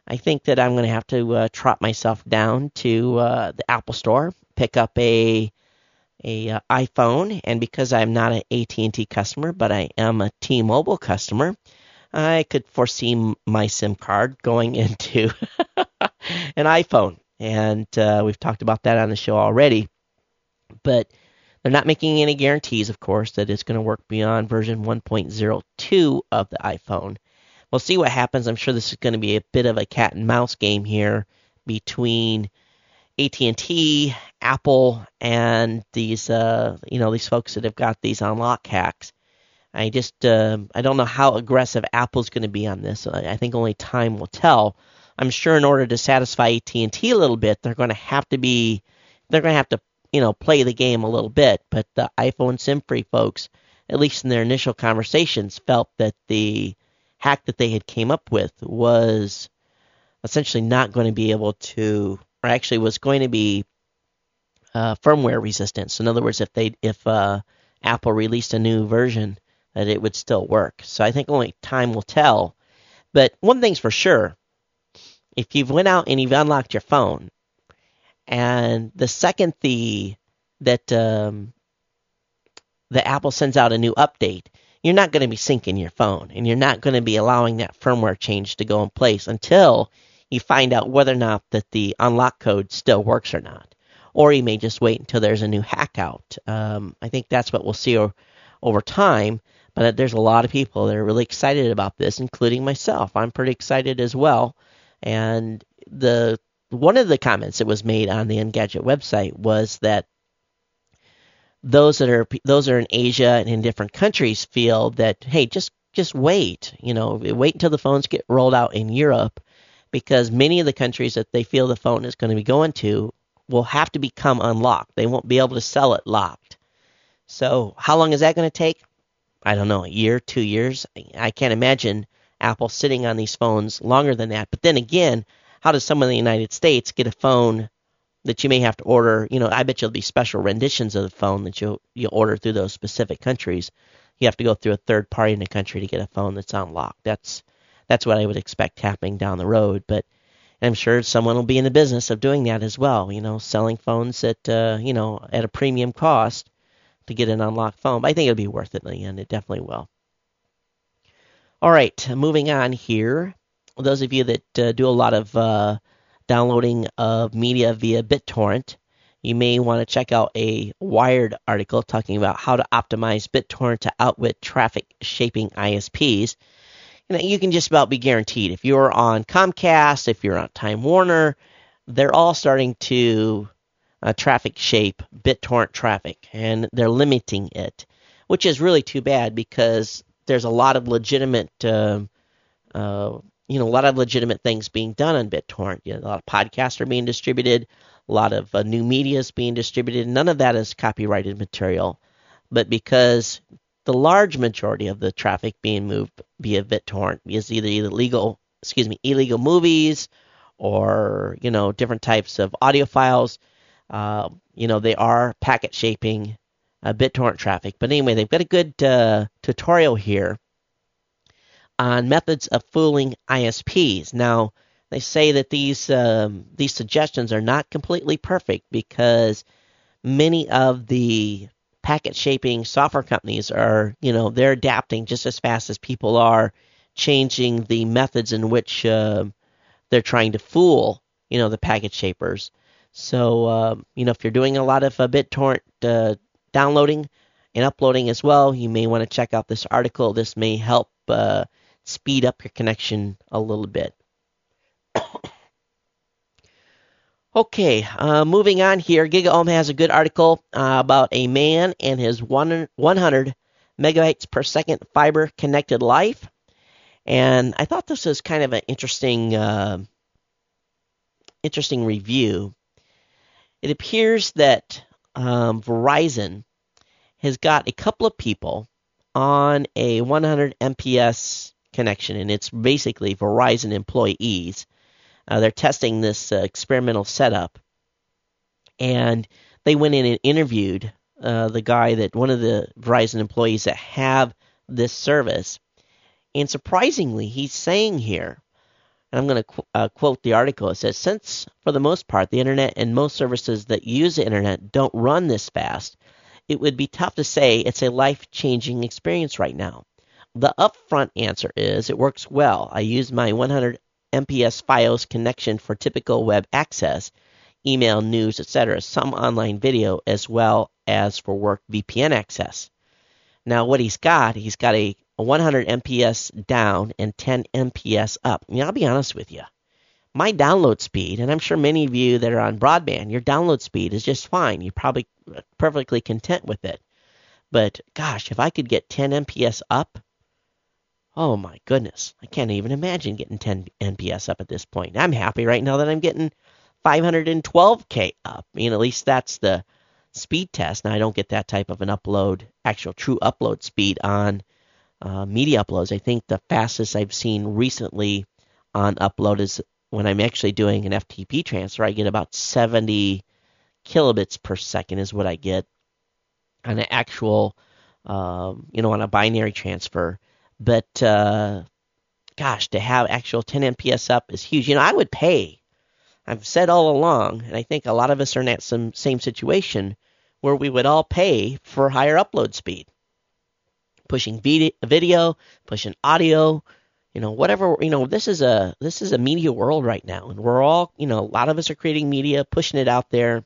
I think that I'm going to have to uh, trot myself down to uh, the Apple Store, pick up a a uh, iPhone, and because I'm not an A T and T customer, but I am a T-Mobile customer, I could foresee my SIM card going into an iPhone, and uh, we've talked about that on the show already. But they're not making any guarantees, of course, that it's going to work beyond version one point oh two of the iPhone. We'll see what happens. I'm sure this is going to be a bit of a cat and mouse game here between A T and T, Apple, and these uh, you know these folks that have got these unlock hacks. I just uh, I don't know how aggressive Apple's going to be on this. I think only time will tell. I'm sure in order to satisfy A T and T a little bit, they're going to have to be they're going to have to you know play the game a little bit. But the iPhone SIM-free folks, at least in their initial conversations, felt that the hack that they had came up with was essentially not going to be able to, or actually was going to be uh, firmware resistant. So in other words, if they if uh, Apple released a new version, that it would still work. So I think only time will tell. But one thing's for sure, if you've went out and you've unlocked your phone, and the second the that um, the Apple sends out a new update, you're not going to be syncing your phone, and you're not going to be allowing that firmware change to go in place until you find out whether or not that the unlock code still works or not. Or you may just wait until there's a new hack out. Um, I think that's what we'll see o- over time, but there's a lot of people that are really excited about this, including myself. I'm pretty excited as well. And the one of the comments that was made on the Engadget website was that those that are those that are in Asia and in different countries feel that, hey, just just wait, you know, wait until the phones get rolled out in Europe, because many of the countries that they feel the phone is going to be going to will have to become unlocked. They won't be able to sell it locked. So how long is that going to take? I don't know, a year, two years? I can't imagine Apple sitting on these phones longer than that. But then again, how does someone in the United States get a phone that you may have to order? You know, I bet you'll be special renditions of the phone that you you order through those specific countries. You have to go through a third party in the country to get a phone that's unlocked. That's that's what I would expect happening down the road. But I'm sure someone will be in the business of doing that as well. You know, selling phones at uh, you know at a premium cost to get an unlocked phone. But I think it'll be worth it in the end. It definitely will. All right, moving on here. Those of you that uh, do a lot of uh, downloading of media via BitTorrent, you may want to check out a Wired article talking about how to optimize BitTorrent to outwit traffic-shaping I S Ps. You know, you can just about be guaranteed. If you're on Comcast, if you're on Time Warner, they're all starting to uh, traffic shape BitTorrent traffic, and they're limiting it, which is really too bad because there's a lot of legitimate uh, uh, you know, a lot of legitimate things being done on BitTorrent. You know, a lot of podcasts are being distributed, a lot of uh, new media is being distributed. None of that is copyrighted material, but because the large majority of the traffic being moved via BitTorrent is either illegal, excuse me, illegal movies, or you know, different types of audio files. Uh, you know, they are packet shaping uh, BitTorrent traffic. But anyway, they've got a good uh, tutorial here on methods of fooling I S Ps. Now, they say that these um, these suggestions are not completely perfect because many of the packet shaping software companies are, you know, they're adapting just as fast as people are changing the methods in which uh, they're trying to fool, you know, the packet shapers. So, uh, you know, if you're doing a lot of uh, BitTorrent uh, downloading and uploading as well, you may want to check out this article. This may help uh, speed up your connection a little bit. Okay, uh, moving on here. GigaOM has a good article uh, about a man and his one hundred megabytes per second fiber connected life. And I thought this was kind of an interesting, uh, interesting review. It appears that um, Verizon has got a couple of people on a one hundred megabits per second connection, and it's basically Verizon employees. Uh, they're testing this uh, experimental setup, and they went in and interviewed uh, the guy that one of the Verizon employees that have this service. And surprisingly, he's saying here, And I'm going to qu- uh, quote the article. It says, since, for the most part, the Internet and most services that use the Internet don't run this fast, it would be tough to say it's a life-changing experience right now. The upfront answer is it works well. I use my one hundred M P S Fios connection for typical web access, email, news, et cetera, some online video, as well as for work V P N access. Now, what he's got, he's got a, a one hundred M P S down and ten M P S up. I mean, I'll be honest with you. My download speed, and I'm sure many of you that are on broadband, your download speed is just fine. You're probably perfectly content with it. But, gosh, if I could get ten M P S up, oh my goodness, I can't even imagine getting ten M P S up at this point. I'm happy right now that I'm getting five hundred twelve K up. I mean, at least that's the speed test. Now, I don't get that type of an upload, actual true upload speed on uh, media uploads. I think the fastest I've seen recently on upload is when I'm actually doing an F T P transfer. I get about seventy kilobits per second is what I get on an actual, um, you know, on a binary transfer. But, uh, gosh, to have actual ten M P S up is huge. You know, I would pay. I've said all along, and I think a lot of us are in that some same situation where we would all pay for higher upload speed. Pushing video, pushing audio, you know, whatever, you know, this is a this is a media world right now, and we're all, you know, a lot of us are creating media, pushing it out there.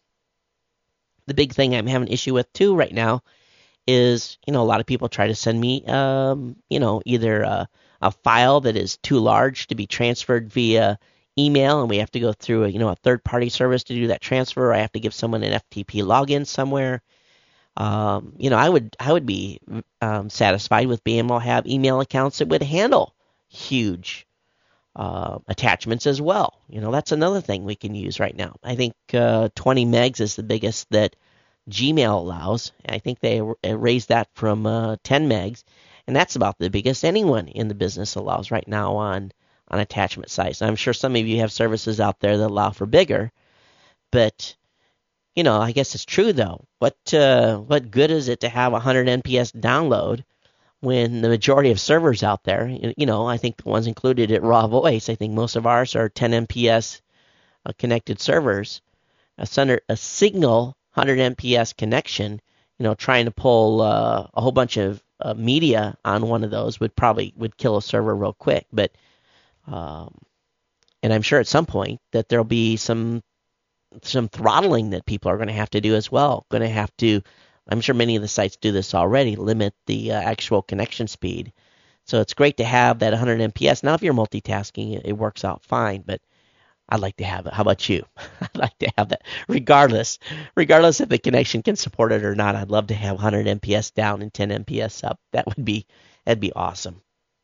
The big thing I'm having an issue with too right now is, you know, a lot of people try to send me, um, you know, either a, a file that is too large to be transferred via email, and we have to go through a, you know, a third-party service to do that transfer. Or I have to give someone an F T P login somewhere. Um, you know, I would I would be um, satisfied with being able to have email accounts that would handle huge uh, attachments as well. You know, that's another thing we can use right now. I think uh, twenty megs is the biggest that Gmail allows. I think they raised that from uh, ten megs, and that's about the biggest anyone in the business allows right now on, on attachment size. I'm sure some of you have services out there that allow for bigger, but you know, I guess it's true though. What uh, what good is it to have one hundred M P S download when the majority of servers out there, you know, I think the ones included at Raw Voice, I think most of ours are ten M P S uh, connected servers. A, center, a signal one hundred M P S connection, you know, trying to pull uh, a whole bunch of uh, media on one of those would probably would kill a server real quick. But um, and I'm sure at some point that there'll be some some throttling that people are going to have to do as well. Going to have to, I'm sure many of the sites do this already, limit the uh, actual connection speed. So it's great to have that one hundred M P S. Now, if you're multitasking, it, it works out fine, but I'd like to have it. How about you? I'd like to have that regardless. Regardless if the connection can support it or not, I'd love to have one hundred M P S down and ten M P S up. That would be, that'd be awesome.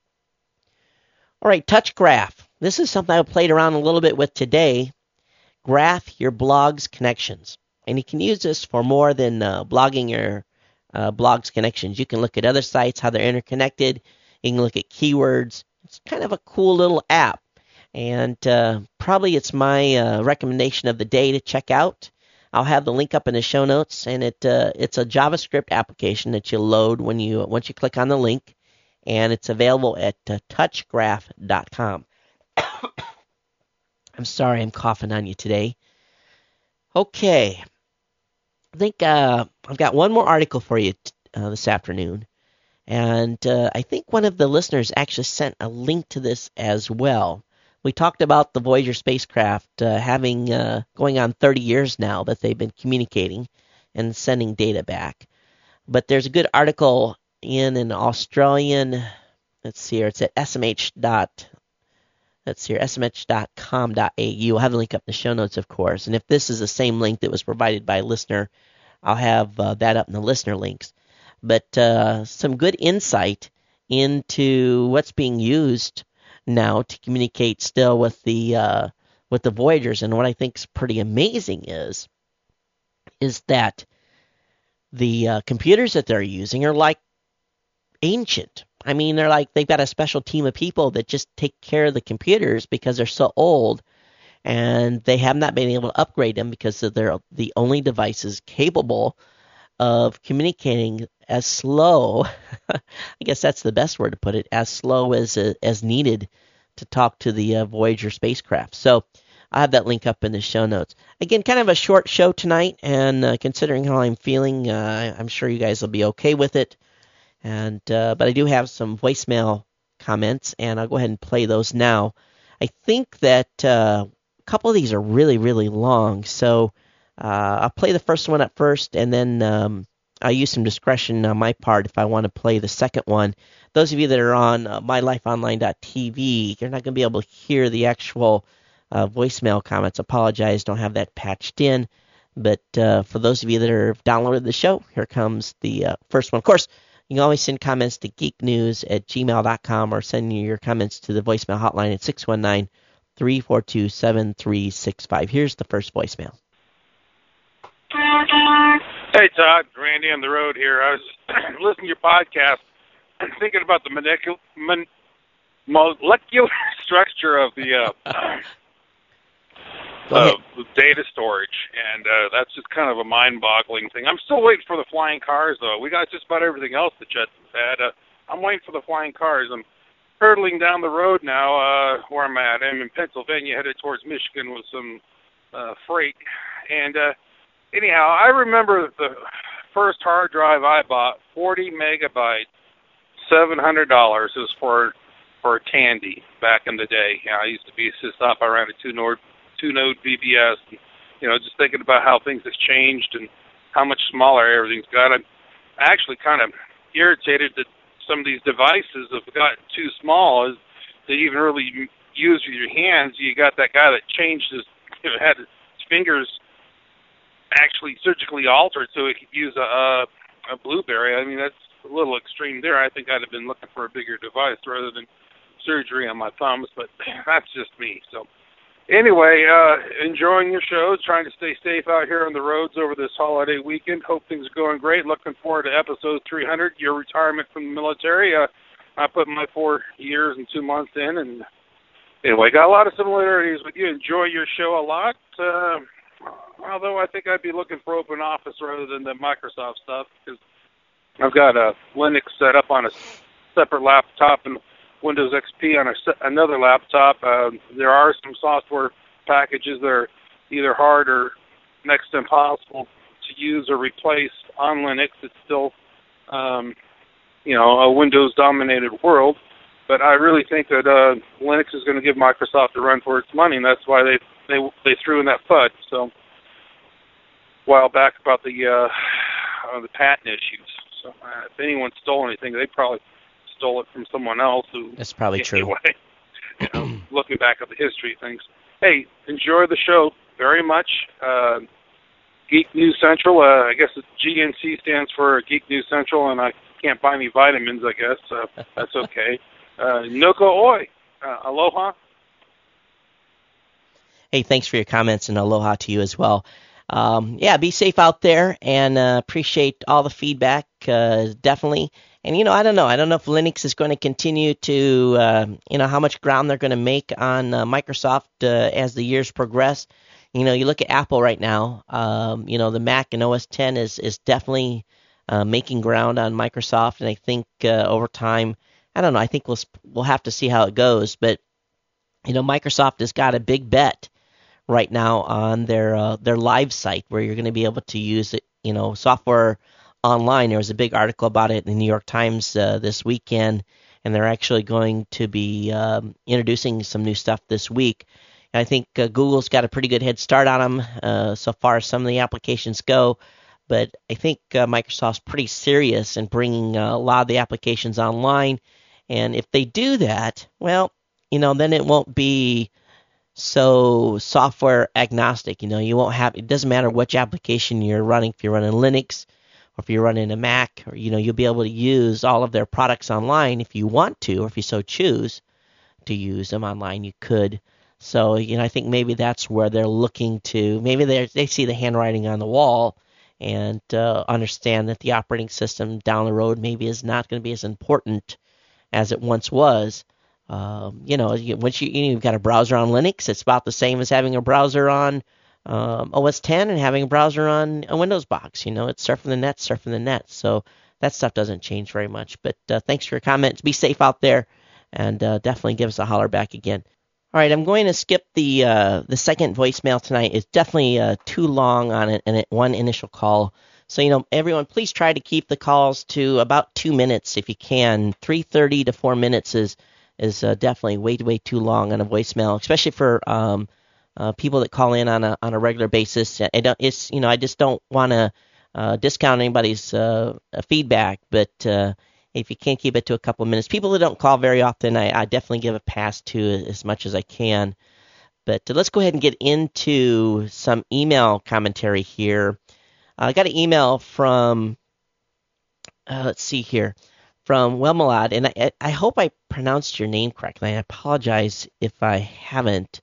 All right, Touch Graph. This is something I played around a little bit with today. Graph your blog's connections. And you can use this for more than uh, blogging your uh, blog's connections. You can look at other sites, how they're interconnected. You can look at keywords. It's kind of a cool little app. And uh, probably it's my uh, recommendation of the day to check out. I'll have the link up in the show notes. And it uh, it's a JavaScript application that you load when you once you click on the link. And it's available at uh, touch graph dot com. I'm sorry I'm coughing on you today. Okay. I think uh, I've got one more article for you t- uh, this afternoon. And uh, I think one of the listeners actually sent a link to this as well. We talked about the Voyager spacecraft uh, having uh, going on thirty years now that they've been communicating and sending data back. But there's a good article in an Australian, let's see here, it's at S M H dot Let's see here, S M H dot com dot A U. I'll have the link up in the show notes, of course. And if this is the same link that was provided by a listener, I'll have uh, that up in the listener links. But uh, some good insight into what's being used now to communicate still with the uh, with the Voyagers. And what I think is pretty amazing is, is that the uh, computers that they're using are like ancient. I mean, they're like, they've got a special team of people that just take care of the computers because they're so old, and they have not been able to upgrade them because they're the only devices capable of communicating as slow, I guess that's the best word to put it, as slow as uh, as needed to talk to the uh, Voyager spacecraft. So I'll have that link up in the show notes. Again, kind of a short show tonight, and uh, considering how I'm feeling, uh, I'm sure you guys will be okay with it. And uh, but I do have some voicemail comments, and I'll go ahead and play those now. I think that uh, a couple of these are really, really long, so uh, I'll play the first one up first, and then um, I'll use some discretion on my part if I want to play the second one. Those of you that are on uh, my life online dot t v, you're not going to be able to hear the actual uh, voicemail comments. Apologize, don't have that patched in. But uh, for those of you that have downloaded the show, here comes the uh, first one. Of course, you can always send comments to geeknews at gmail dot com or send your comments to the voicemail hotline at six one nine, three four two, seven three six five. Here's the first voicemail. Hey, Todd. Randy on the road here. I was listening to your podcast and thinking about the molecular, mon- molecular structure of the uh, uh, data storage, and uh, that's just kind of a mind-boggling thing. I'm still waiting for the flying cars, though. We got just about everything else the Jetsons had. Uh, I'm waiting for the flying cars. I'm hurtling down the road now uh, where I'm at. I'm in Pennsylvania, headed towards Michigan with some uh, freight. And uh, anyhow, I remember the first hard drive I bought, forty megabytes, seven hundred dollars, was for for a Tandy back in the day. You know, I used to be a sysop. I ran a two-node two-node V B S. And, you know, just thinking about how things have changed and how much smaller everything's got. I'm actually kind of irritated that some of these devices have gotten too small as to even really use with your hands. You got that guy that changed his, you know, had his fingers actually surgically altered so he could use a, a Blueberry. I mean, that's a little extreme there. I think I'd have been looking for a bigger device rather than surgery on my thumbs, but that's just me. So anyway, uh, enjoying your shows, trying to stay safe out here on the roads over this holiday weekend. Hope things are going great. Looking forward to episode three hundred, your retirement from the military. Uh, I put my four years and two months in, and anyway, got a lot of similarities with you. Enjoy your show a lot. Uh, although I think I'd be looking for open office rather than the Microsoft stuff, because I've got a Linux set up on a separate laptop and Windows X P on a, another laptop. Uh, there are some software packages that are either hard or next to impossible to use or replace on Linux. It's still, um, you know, a Windows-dominated world. But I really think that uh, Linux is going to give Microsoft a run for its money, and that's why they they they threw in that F U D. So a while back about the uh, uh, the patent issues. So uh, if anyone stole anything, they probably stole it from someone else. Who, That's probably anyway, true. You know, looking back at the history of things. Hey, enjoy the show very much. Uh, Geek News Central. Uh, I guess G N C stands for Geek News Central, and I can't buy any vitamins. I guess so that's okay. Uh, Noko Oi. Uh, aloha. Hey, thanks for your comments, and aloha to you as well. Um, yeah, be safe out there, and uh, appreciate all the feedback, uh, definitely. And, you know, I don't know. I don't know if Linux is going to continue to, uh, you know, how much ground they're going to make on uh, Microsoft uh, as the years progress. You know, you look at Apple right now, um, you know, the Mac and O S ten is, is definitely uh, making ground on Microsoft, and I think uh, over time, I don't know, I think we'll we'll have to see how it goes. But, you know, Microsoft has got a big bet right now on their uh, their live site where you're going to be able to use it, you know, software online. There was a big article about it in the New York Times uh, this weekend, and they're actually going to be um, introducing some new stuff this week. And I think uh, Google's got a pretty good head start on them uh, so far as some of the applications go, but I think uh, Microsoft's pretty serious in bringing uh, a lot of the applications online, and if they do that, well, you know, then it won't be so software agnostic. You know, you won't have, it doesn't matter which application you're running, if you're running Linux or if you're running a Mac, or, you know, you'll be able to use all of their products online if you want to, or if you so choose to use them online, you could. So, you know, I think maybe that's where they're looking to, maybe they they see the handwriting on the wall and uh, understand that the operating system down the road maybe is not going to be as important as it once was. Um, you know, once you, you've got a browser on Linux, it's about the same as having a browser on um, O S ten and having a browser on a Windows box. You know, it's surfing the net, surfing the net. So that stuff doesn't change very much. But uh, thanks for your comments. Be safe out there. and uh, definitely give us a holler back again. All right, I'm going to skip the uh, the second voicemail tonight. It's definitely uh, too long on it, and one initial call. So, you know, everyone, please try to keep the calls to about two minutes if you can. three thirty to four minutes is is uh, definitely way, way too long on a voicemail, especially for um, uh, people that call in on a on a regular basis. I don't, it's you know, I just don't want to uh, discount anybody's uh, feedback, but uh, if you can't keep it to a couple of minutes, people that don't call very often, I, I definitely give a pass to as much as I can. But uh, let's go ahead and get into some email commentary here. Uh, I got an email from, uh, let's see here, from Welmalad, and I, I hope I pronounced your name correctly. I apologize if I haven't.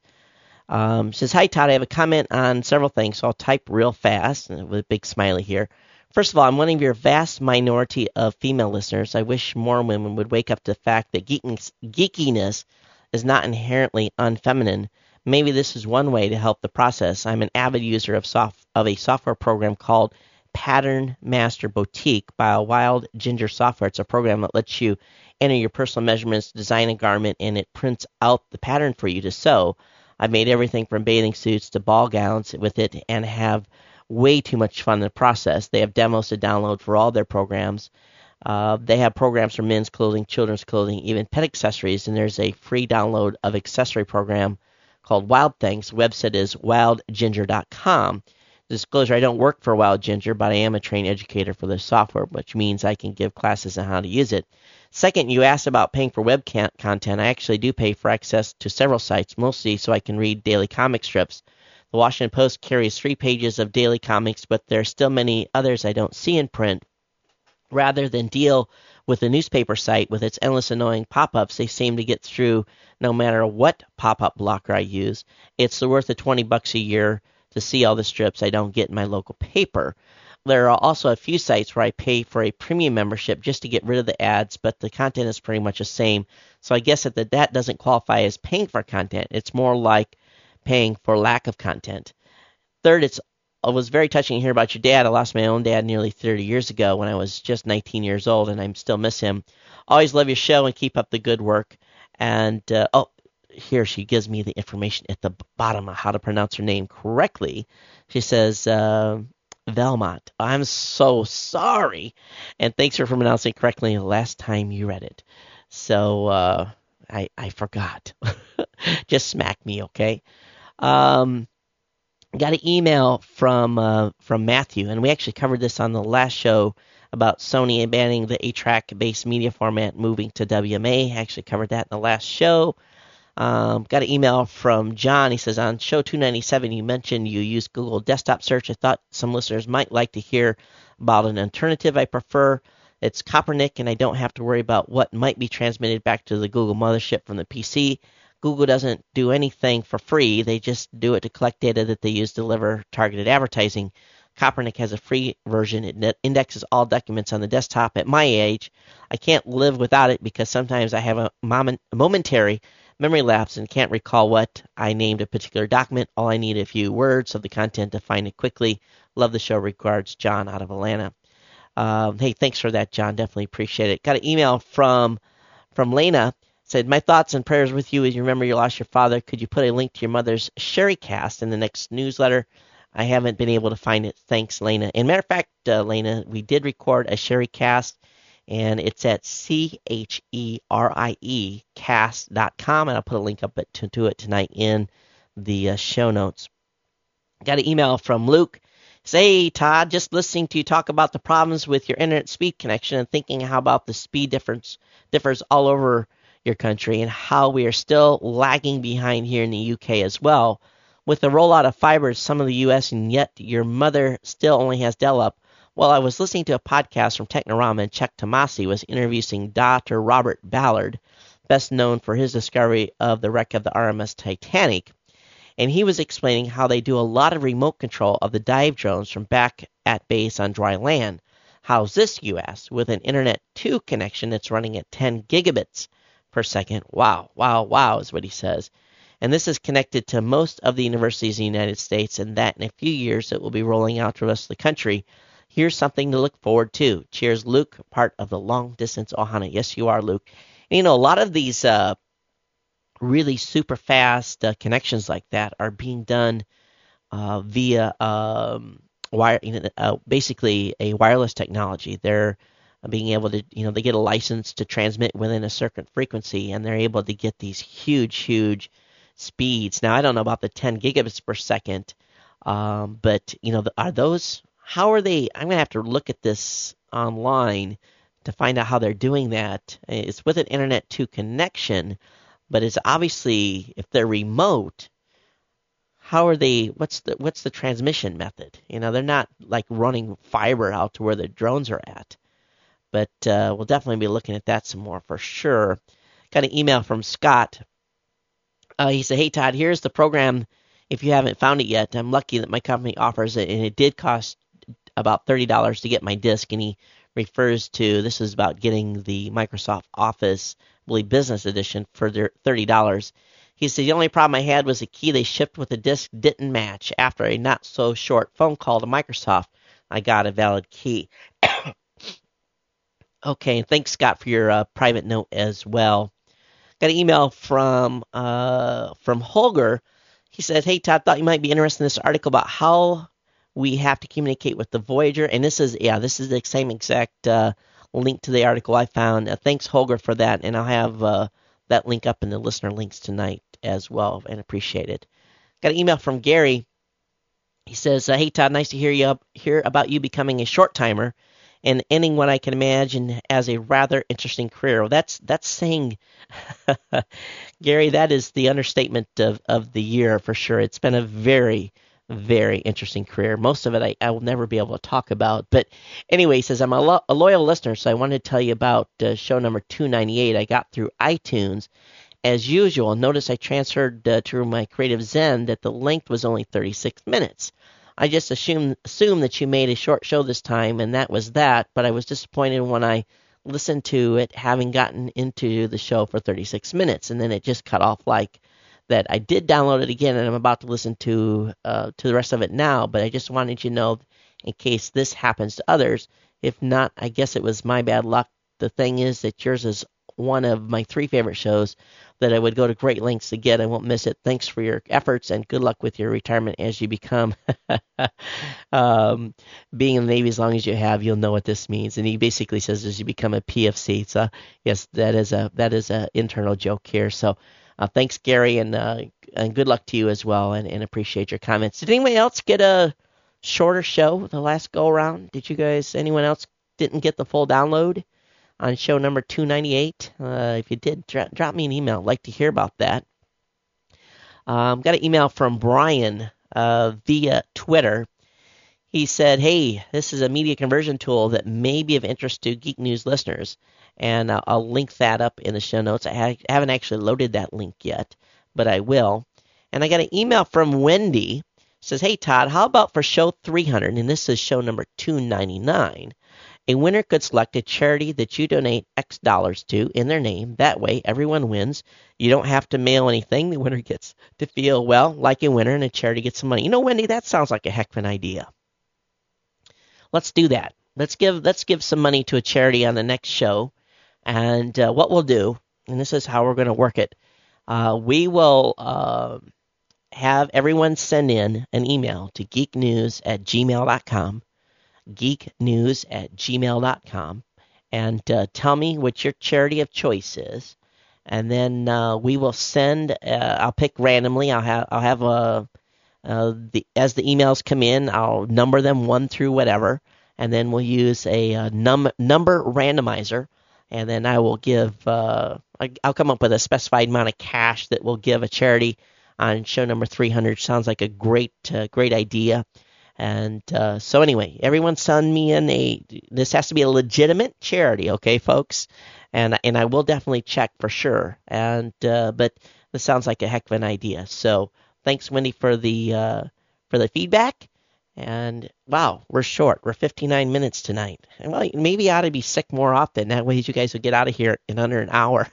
Um, says, hi, Todd. I have a comment on several things, so I'll type real fast with a big smiley here. First of all, I'm one of your vast minority of female listeners. I wish more women would wake up to the fact that geekiness, geekiness is not inherently unfeminine. Maybe this is one way to help the process. I'm an avid user of soft, of a software program called Pattern Master Boutique by Wild Ginger Software. It's a program that lets you enter your personal measurements, design a garment, and it prints out the pattern for you to sew. I've made everything from bathing suits to ball gowns with it and have way too much fun in the process. They have demos to download for all their programs. Uh, they have programs for men's clothing, children's clothing, even pet accessories, and there's a free download of accessory program called Wild Things. The website is wild ginger dot com. Disclosure, I don't work for Wild Ginger, but I am a trained educator for this software, which means I can give classes on how to use it. Second, you asked about paying for web can- content. I actually do pay for access to several sites, mostly so I can read daily comic strips. The Washington Post carries three pages of daily comics, but there are still many others I don't see in print. Rather than deal with the newspaper site with its endless annoying pop-ups, they seem to get through no matter what pop-up blocker I use. It's worth the twenty bucks a year to see all the strips I don't get in my local paper. There are also a few sites where I pay for a premium membership just to get rid of the ads, but the content is pretty much the same. So I guess that that doesn't qualify as paying for content. It's more like paying for lack of content. Third, it's it was very touching to hear about your dad. I lost my own dad nearly thirty years ago when I was just nineteen years old, and I still miss him. Always love your show and keep up the good work. And, uh, oh, here she gives me the information at the bottom of how to pronounce her name correctly. She says, uh, Velmont. I'm so sorry. And thanks for pronouncing it correctly the last time you read it. So uh, I, I forgot. Just smack me, okay? Um, got an email from uh, from Matthew, and we actually covered this on the last show about Sony abandoning the eight track based media format, moving to W M A. I actually covered that in the last show. Um, got an email from John. He says, on show two ninety-seven, you mentioned you use Google Desktop Search. I thought some listeners might like to hear about an alternative I prefer. It's Copernic, and I don't have to worry about what might be transmitted back to the Google mothership from the P C. Google doesn't do anything for free. They just do it to collect data that they use to deliver targeted advertising. Copernic has a free version. It indexes all documents on the desktop. At my age, I can't live without it because sometimes I have a momentary memory lapse and can't recall what I named a particular document. All I need a few words of the content to find it quickly. Love the show. Regards, John out of Atlanta. Um, hey, thanks for that, John. Definitely appreciate it. Got an email from from Lena. Said, my thoughts and prayers with you as you remember you lost your father. Could you put a link to your mother's Sherrycast in the next newsletter? I haven't been able to find it. Thanks, Lena. And matter of fact, uh, Lena, we did record a Sherrycast, and it's at C H E R I E cast dot com, and I'll put a link up to, to it tonight in the uh, show notes. Got an email from Luke. Say, Todd, just listening to you talk about the problems with your internet speed connection and thinking how about the speed difference differs all over your country and how we are still lagging behind here in the U K as well. With the rollout of fiber in some of the U S, and yet your mother still only has dial-up. Well, I was listening to a podcast from Technorama, and Chuck Tomasi was interviewing Doctor Robert Ballard, best known for his discovery of the wreck of the R M S Titanic. And he was explaining how they do a lot of remote control of the dive drones from back at base on dry land. How's this, you ask? With an Internet two connection that's running at ten gigabits per second. Wow, wow, wow is what he says. And this is connected to most of the universities in the United States, and that in a few years it will be rolling out to the rest of the country. Here's something to look forward to. Cheers, Luke, part of the long distance Ohana. Yes, you are, Luke. And, you know, a lot of these uh, really super fast uh, connections like that are being done uh, via um, wire, you know, uh, basically a wireless technology. They're being able to, you know, they get a license to transmit within a certain frequency, and they're able to get these huge, huge speeds. Now, I don't know about the ten gigabits per second, um, but, you know, are those, how are they, I'm going to have to look at this online to find out how they're doing that. It's with an Internet two connection, but it's obviously, if they're remote, how are they, what's the what's the transmission method? You know, they're not like running fiber out to where the drones are at. But uh, we'll definitely be looking at that some more for sure. Got an email from Scott. Uh, he said, hey, Todd, here's the program. If you haven't found it yet, I'm lucky that my company offers it, and it did cost about thirty dollars to get my disc, and he refers to, this is about getting the Microsoft Office, I believe, Business Edition for their thirty dollars. He said, the only problem I had was the key they shipped with the disc didn't match. After a not-so-short phone call to Microsoft, I got a valid key. Okay, and thanks, Scott, for your uh, private note as well. Got an email from uh, from Holger. He said, hey, Todd, thought you might be interested in this article about how we have to communicate with the Voyager. And this is, yeah, this is the same exact uh, link to the article I found. Uh, thanks, Holger, for that. And I'll have uh, that link up in the listener links tonight as well, and appreciate it. Got an email from Gary. He says, uh, hey, Todd, nice to hear you up, hear about you becoming a short timer and ending what I can imagine as a rather interesting career. Well, that's that's saying, Gary, that is the understatement of, of the year for sure. It's been a very, very interesting career. Most of it I, I will never be able to talk about. But anyway, he says, I'm a, lo- a loyal listener, so I wanted to tell you about uh, show number two ninety-eight I got through iTunes. As usual, notice I transferred uh, to my Creative Zen that the length was only thirty-six minutes. I just assumed, assumed that you made a short show this time, and that was that, but I was disappointed when I listened to it having gotten into the show for thirty-six minutes, and then it just cut off like that. I did download it again, and I'm about to listen to uh, to the rest of it now, but I just wanted you to know in case this happens to others. If not, I guess it was my bad luck. The thing is that yours is one of my three favorite shows that I would go to great lengths to get. I won't miss it. Thanks for your efforts, and good luck with your retirement as you become um, being in the Navy as long as you have. You'll know what this means. And he basically says as you become a P F C. So yes, that is a that is a internal joke here. So uh, thanks, Gary, and uh, and good luck to you as well. And, and appreciate your comments. Did anyone else get a shorter show the last go around? Did you guys? Anyone else didn't get the full download on show number two ninety-eight? Uh, if you did, dra- drop me an email. I'd like to hear about that. Um, got an email from Brian uh, via Twitter. He said, hey, this is a media conversion tool that may be of interest to Geek News listeners. And uh, I'll link that up in the show notes. I ha- haven't actually loaded that link yet, but I will. And I got an email from Wendy. It says, hey, Todd, how about for show three hundred, and this is show number two ninety-nine, a winner could select a charity that you donate X dollars to in their name. That way, everyone wins. You don't have to mail anything. The winner gets to feel, well, like a winner, and a charity gets some money. You know, Wendy, that sounds like a heck of an idea. Let's do that. Let's give let's give some money to a charity on the next show. And uh, what we'll do, and this is how we're going to work it, uh, we will uh, have everyone send in an email to geeknews at gmail dot com. geeknews at gmail dot com, and uh, tell me what your charity of choice is, and then uh, we will send. Uh, I'll pick randomly. I'll have I'll have a uh, the as the emails come in, I'll number them one through whatever, and then we'll use a, a num number randomizer, and then I will give. Uh, I, I'll come up with a specified amount of cash that we'll give a charity on show number three hundred. Sounds like a great uh, great idea. And uh, so anyway, everyone send me in a, this has to be a legitimate charity, okay, folks? And and I will definitely check for sure. And uh, but this sounds like a heck of an idea. So thanks, Wendy, for the uh, for the feedback. And wow, we're short. We're fifty-nine minutes tonight. And well, maybe I ought to be sick more often. That way you guys will get out of here in under an hour.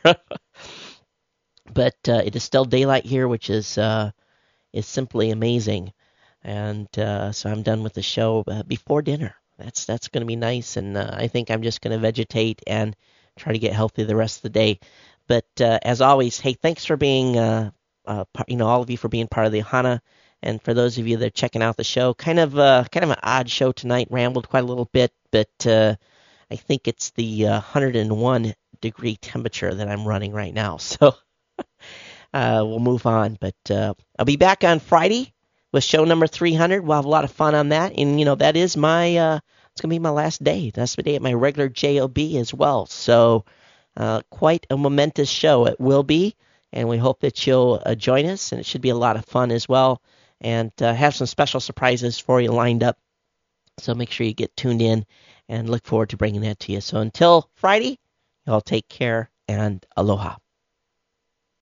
But uh, it is still daylight here, which is uh, is simply amazing. And uh, so I'm done with the show uh, before dinner. That's that's going to be nice, and uh, I think I'm just going to vegetate and try to get healthy the rest of the day. But uh, as always, hey, thanks for being, uh, uh, you know, all of you for being part of the Hana. And for those of you that are checking out the show, kind of uh, kind of an odd show tonight, rambled quite a little bit, but uh, I think it's the uh, one hundred one degree temperature that I'm running right now. So uh, we'll move on. But uh, I'll be back on Friday with show number three hundred. We'll have a lot of fun on that. And, you know, that is my, uh, it's going to be my last day. That's the day at my regular J O B as well. So uh, quite a momentous show it will be. And we hope that you'll uh, join us. And it should be a lot of fun as well. And uh, have some special surprises for you lined up. So make sure you get tuned in and look forward to bringing that to you. So until Friday, y'all take care and aloha.